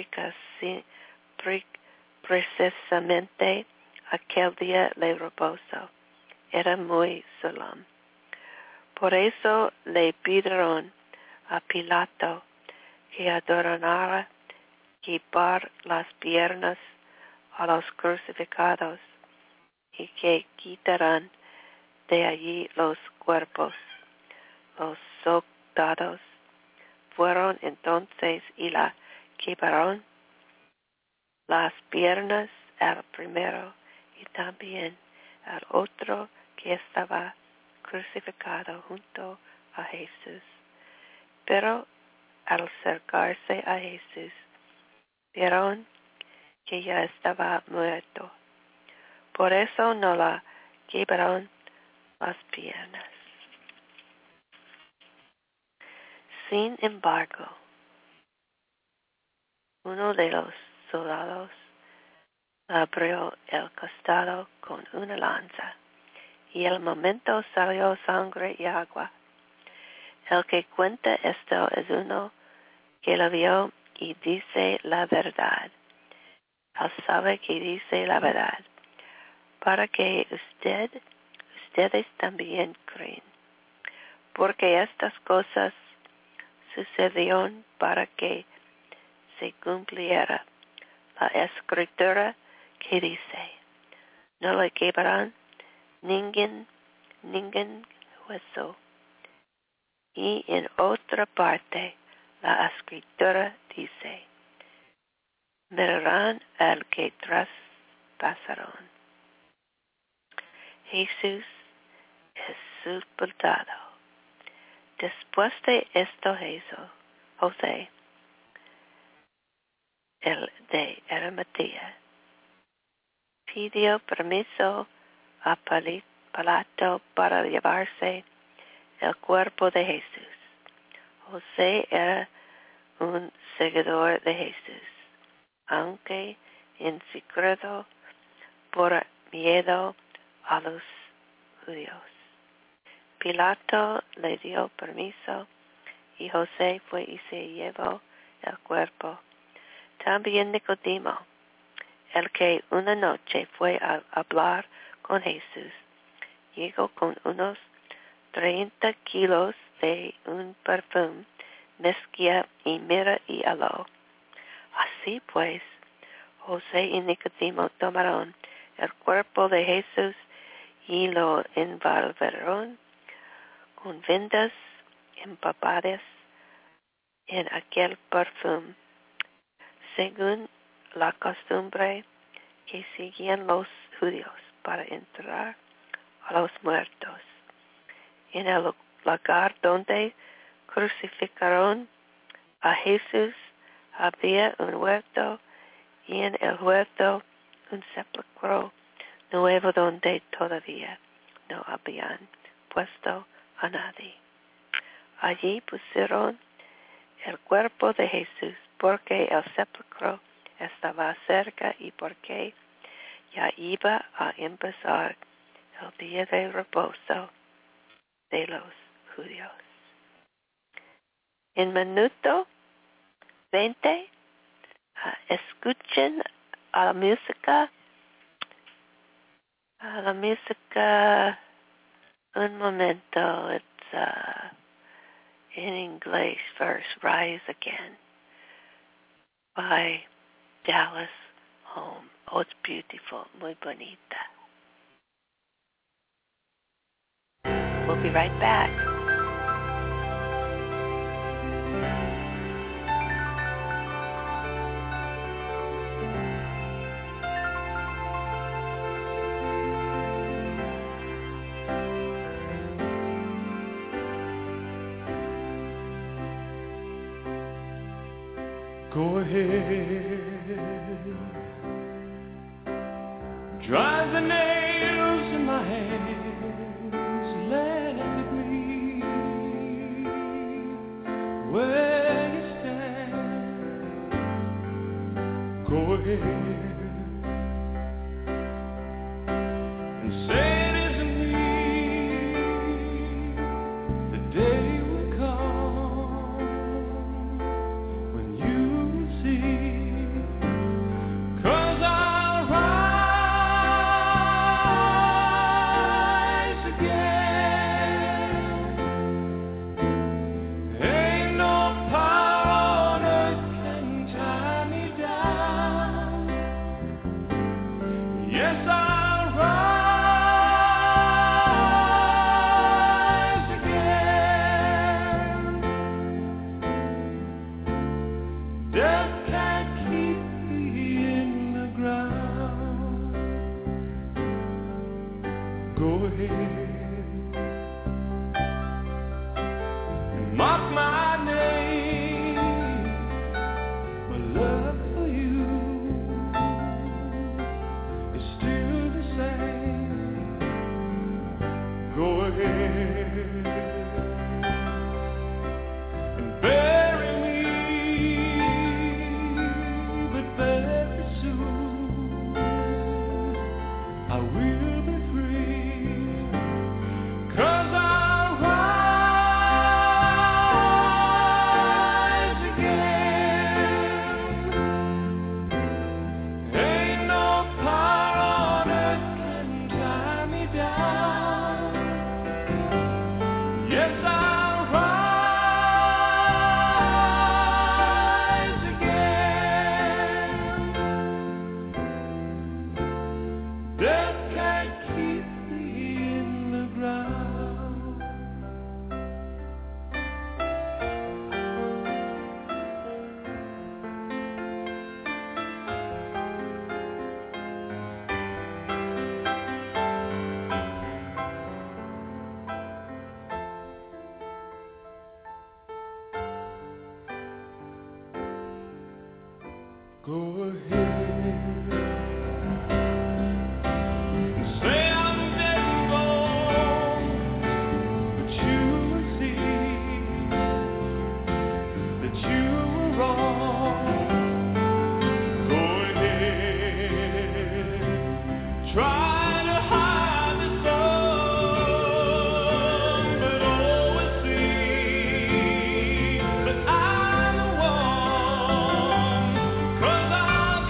precisamente aquel día de reposo era muy solemne. Por eso le pidieron a Pilato que adornara quitar las piernas a los crucificados y que quitaran de allí los cuerpos. Los soldados fueron entonces y la quitaron las piernas al primero y también al otro que estaba crucificado junto a Jesús. Pero al acercarse a Jesús, vieron que ya estaba muerto. Por eso no la quebraron las piernas. Sin embargo, uno de los soldados abrió el costado con una lanza, y al momento salió sangre y agua. El que cuenta esto es uno que lo vio y dice la verdad. Él sabe que dice la verdad, para que usted, ustedes también creen. Porque estas cosas sucedieron para que se cumpliera la escritura que dice, no le quebrarán ningún, ningún hueso. Y en otra parte, la escritura dice, mirarán al que traspasaron. Jesús es sepultado. Después de esto, Jesús, José, el de Arimatea, pidió permiso a Pilato para llevarse el cuerpo de Jesús. José era un seguidor de Jesús, aunque en secreto por miedo a los judíos. Pilato le dio permiso y José fue y se llevó el cuerpo. También Nicodemo, el que una noche fue a hablar con Jesús, llegó con unos treinta kilos de un perfume, mezcla y mirra y aloe. Así pues, José y Nicodemo tomaron el cuerpo de Jesús y lo envolvieron con vendas empapadas en aquel perfume, según la costumbre que seguían los judíos para entrar a los muertos. En el lugar donde crucificaron a Jesús había un huerto, y en el huerto un sepulcro nuevo donde todavía no habían puesto a nadie. Allí pusieron el cuerpo de Jesús porque el sepulcro estaba cerca y porque ya iba a empezar el día de reposo de los judíos. En minuto veinte, uh, escuchen a la música, a la música, un momento, it's uh, in English verse, Rise Again, by Dallas Home. Oh, it's beautiful, muy bonita. We'll be right back. Go ahead, drive the nails in my hands, let it bleed where you stand. Go ahead and say it isn't me. The day will come when you see, 'cause I'll rise again. Ain't no power on earth can tie me down. Go ahead. Say I'm dead and gone, but you will see that you were wrong. Go ahead. Try to hide the sun, but always see that I'm the one. 'Cause I'll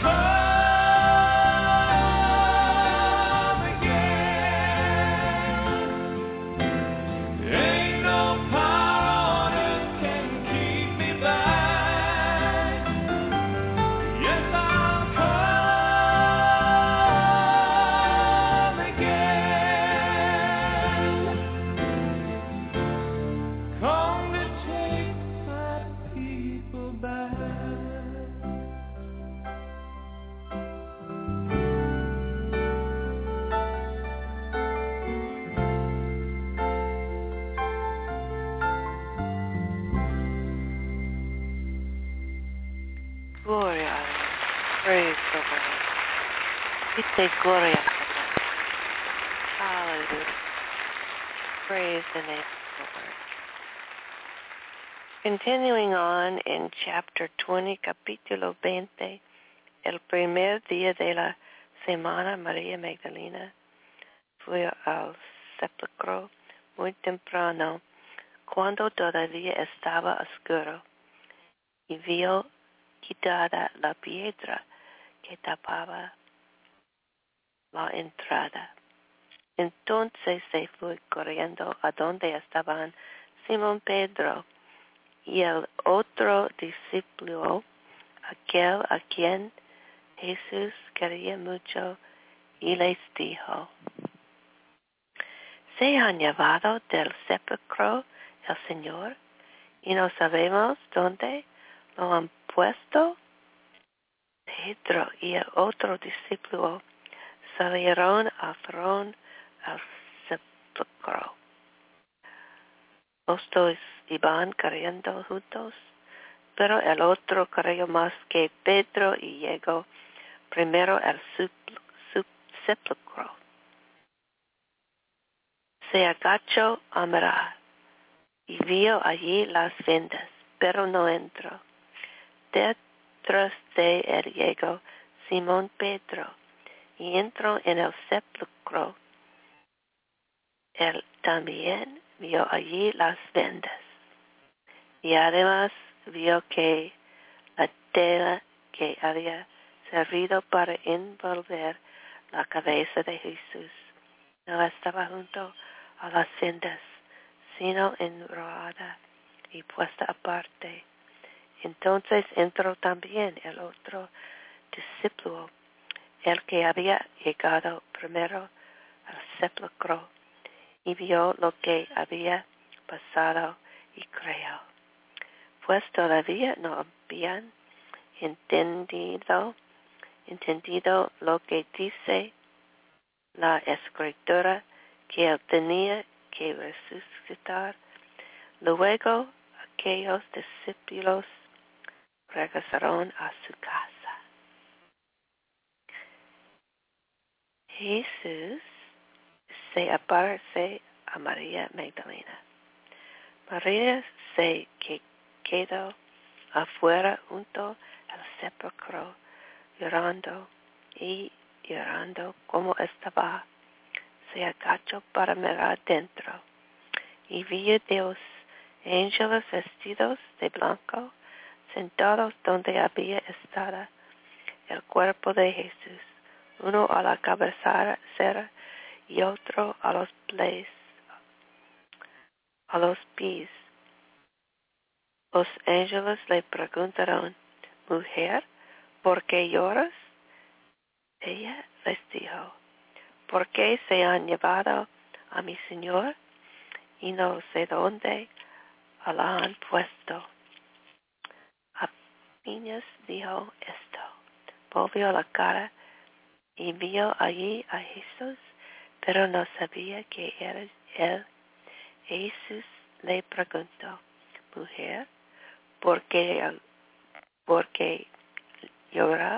come again. Ain't no power on earth can keep me back. Yes, I'll come again. Come to take my people back. Gloria. Praise the Lord. We say Gloria. Hallelujah. Praise the name of the Lord. Continuing on in chapter twenty, capítulo veinte, el primer día de la semana, María Magdalena fue al sepulcro muy temprano, cuando todavía estaba oscuro, y vio quitada la piedra que tapaba la entrada. Entonces se fue corriendo a donde estaban Simón Pedro y el otro discípulo, aquel a quien Jesús quería mucho, y les dijo: ¿Se han llevado del sepulcro el Señor y no sabemos dónde lo han puesto? Pedro y el otro discípulo salieron fueron al sepulcro. Los dos iban corriendo juntos, pero el otro corrió más que Pedro y llegó primero al sepulcro. Se agachó a mirar y vio allí las vendas, pero no entró. Detrás de él llegó Simón Pedro y entró en el sepulcro. Él también vio allí las vendas y además vio que la tela que había servido para envolver la cabeza de Jesús no estaba junto a las vendas, sino enrollada y puesta aparte. Entonces entró también el otro discípulo, el que había llegado primero al sepulcro, y vio lo que había pasado y creyó, pues todavía no habían entendido, entendido lo que dice la Escritura, que él tenía que resucitar. Luego aquellos discípulos regresaron a su casa. Jesús se aparece a María Magdalena. María se quedó afuera junto al sepulcro, llorando, y llorando como estaba, se agachó para mirar dentro, y vio dos ángeles vestidos de blanco, sentados donde había estado el cuerpo de Jesús, uno a la cabecera y otro a los pies. A los pies. Los ángeles le preguntaron: Mujer, ¿por qué lloras? Ella les dijo: ¿por qué se han llevado a mi Señor y no sé dónde la han puesto? Apenas dijo esto, volvió la cara y vio allí a Jesús, pero no sabía que era él. Jesús le preguntó: Mujer, ¿por qué, por qué lloras?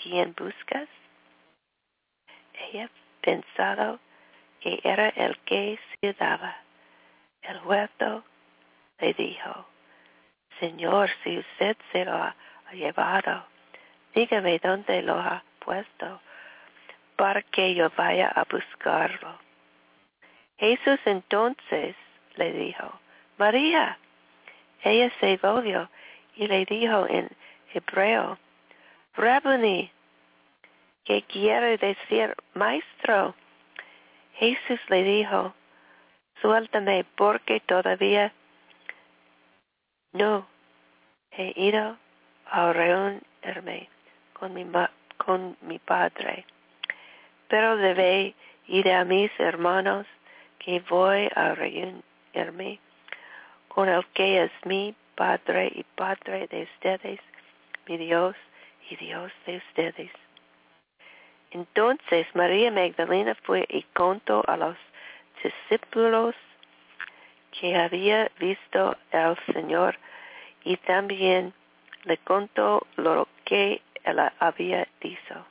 quien buscas? Ella, pensado que era el que se daba el huerto, le dijo, Señor, si usted se lo ha llevado, dígame dónde lo ha puesto, para que yo vaya a buscarlo. Jesús entonces le dijo, María. Ella se volvió y le dijo en hebreo, Rabboni, que quiere decir maestro. Jesús le dijo, suéltame porque todavía no he ido a reunirme con mi, ma- con mi Padre, pero debe ir a mis hermanos que voy a reunirme con el que es mi Padre y Padre de ustedes, mi Dios y Dios de ustedes. Entonces María Magdalena fue y contó a los discípulos que había visto al Señor y también le contó lo que él había dicho.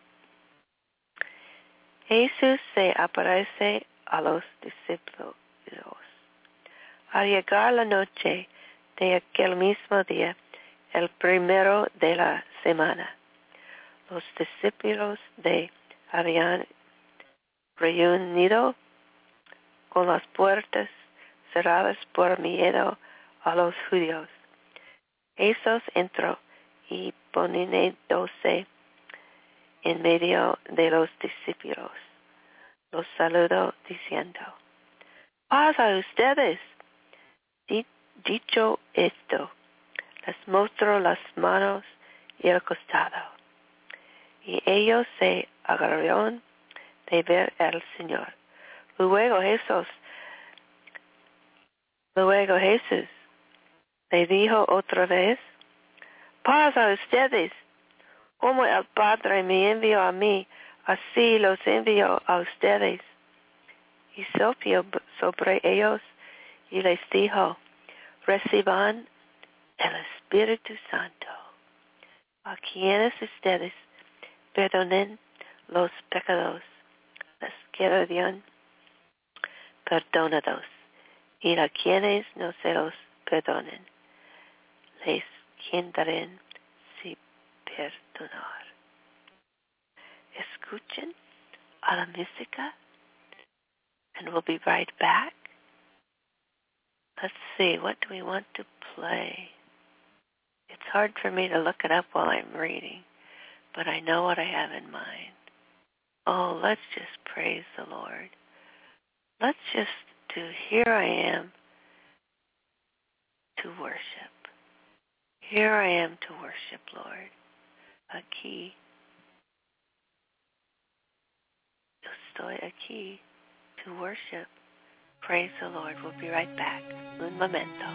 Jesús se aparece a los discípulos. Al llegar la noche de aquel mismo día, el primero de la semana, los discípulos de habían reunido con las puertas cerradas por miedo a los judíos. Jesús entró y poniéndose en medio de los discípulos, los saludó diciendo, paz a ustedes. Dicho esto, les mostró las manos y el costado, y ellos se alegraron de ver al Señor. Luego Jesús, luego Jesús le dijo otra vez, paz a ustedes, como el Padre me envió a mí, así los envió a ustedes. Y sopló sobre ellos y les dijo, reciban el Espíritu Santo. A quienes ustedes perdonen los pecados, les quedarán perdonados. Y a quienes no se los perdonen, les quedarán sin perdonar. Escuchen a la música, and we'll be right back. Let's see, what do we want to play? It's hard for me to look it up while I'm reading, but I know what I have in mind. Oh, let's just praise the Lord. Let's just do Here I Am to worship. Here I am to worship, Lord. Aquí. Yo estoy aquí to worship. Praise the Lord. We'll be right back. Un momento.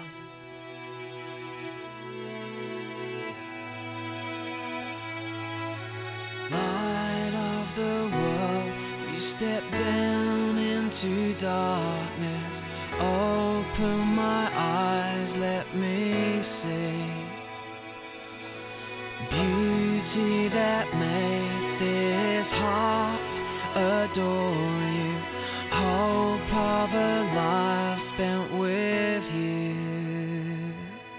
Light of the world, you step down into darkness. Open my eyes, let me see beauty that makes this heart adore you. Hope of a life spent with you.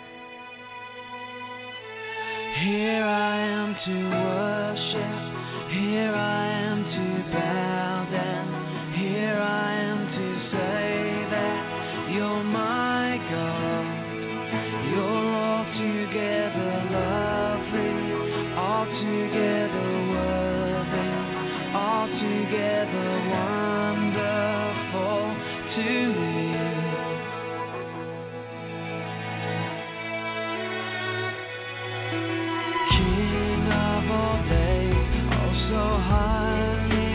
Here I am to worship. Here I am to bow down. Here I am to say that you're my God. You're altogether lovely, altogether worthy, altogether wonderful to me. King of all days, oh so highly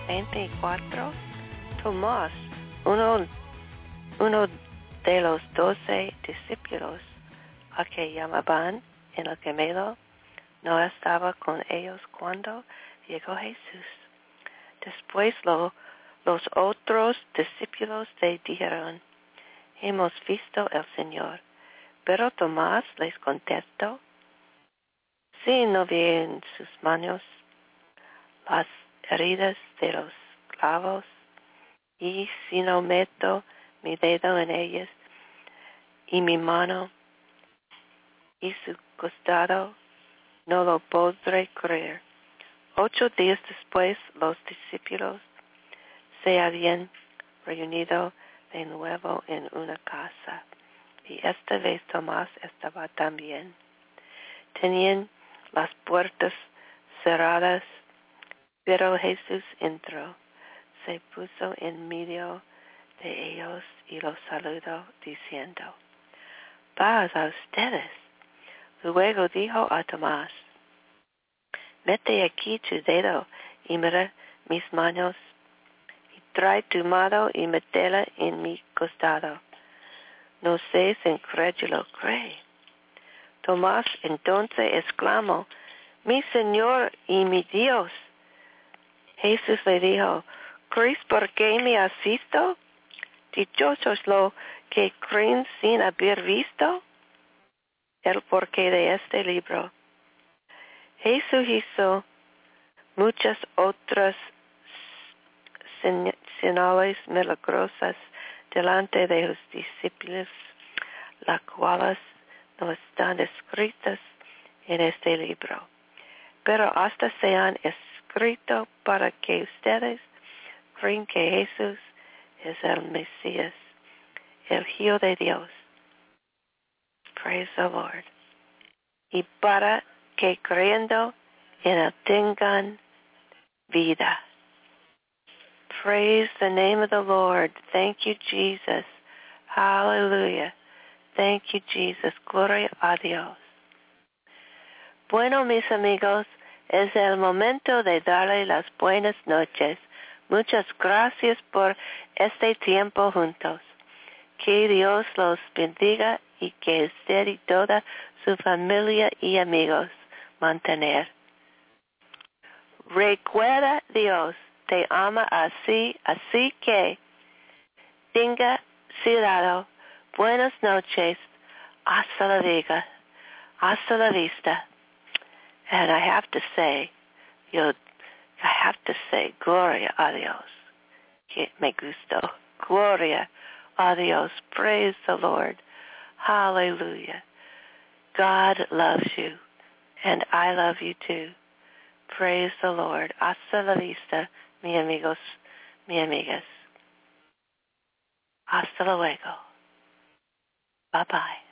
veinticuatro, Tomás, uno, uno de los doce discípulos a que llamaban en el gemelo, no estaba con ellos cuando llegó Jesús. Después lo, los otros discípulos le dijeron, hemos visto al Señor. Pero Tomás les contestó, si no vi en sus manos las heridas de los clavos, y si no meto mi dedo en ellas y mi mano y su costado, no lo podré creer. Ocho días después, los discípulos se habían reunido de nuevo en una casa, y esta vez Tomás estaba también. Tenían las puertas cerradas, pero Jesús entró, se puso en medio de ellos y los saludó, diciendo, paz a ustedes. Luego dijo a Tomás, mete aquí tu dedo y mira mis manos, y trae tu mano y métela en mi costado. No seas incrédulo, cree. Tomás entonces exclamó, mi Señor y mi Dios. Jesús le dijo, ¿crees porque me has visto? Dichosos los que creen sin haber visto. El porqué de este libro. Jesús hizo muchas otras señales milagrosas delante de los discípulos, las cuales no están escritas en este libro, pero hasta se han escrito para que ustedes creen que Jesús es el Mesías, el Hijo de Dios. Praise the Lord. Y para que creyendo en él tengan vida. Praise the name of the Lord. Thank you, Jesus. Hallelujah. Thank you, Jesus. Gloria a Dios. Bueno, mis amigos, es el momento de darle las buenas noches. Muchas gracias por este tiempo juntos. Que Dios los bendiga y que usted y toda su familia y amigos mantener. Recuerda, Dios te ama así, así que tenga cuidado. Buenas noches. Hasta la vista. Hasta la vista. And I have to say, yo, I have to say, Gloria a Dios. Que me gustó. Gloria a Dios. Praise the Lord. Hallelujah. God loves you, and I love you too. Praise the Lord. Hasta la vista, mi amigos, mi amigas. Hasta luego. Bye-bye.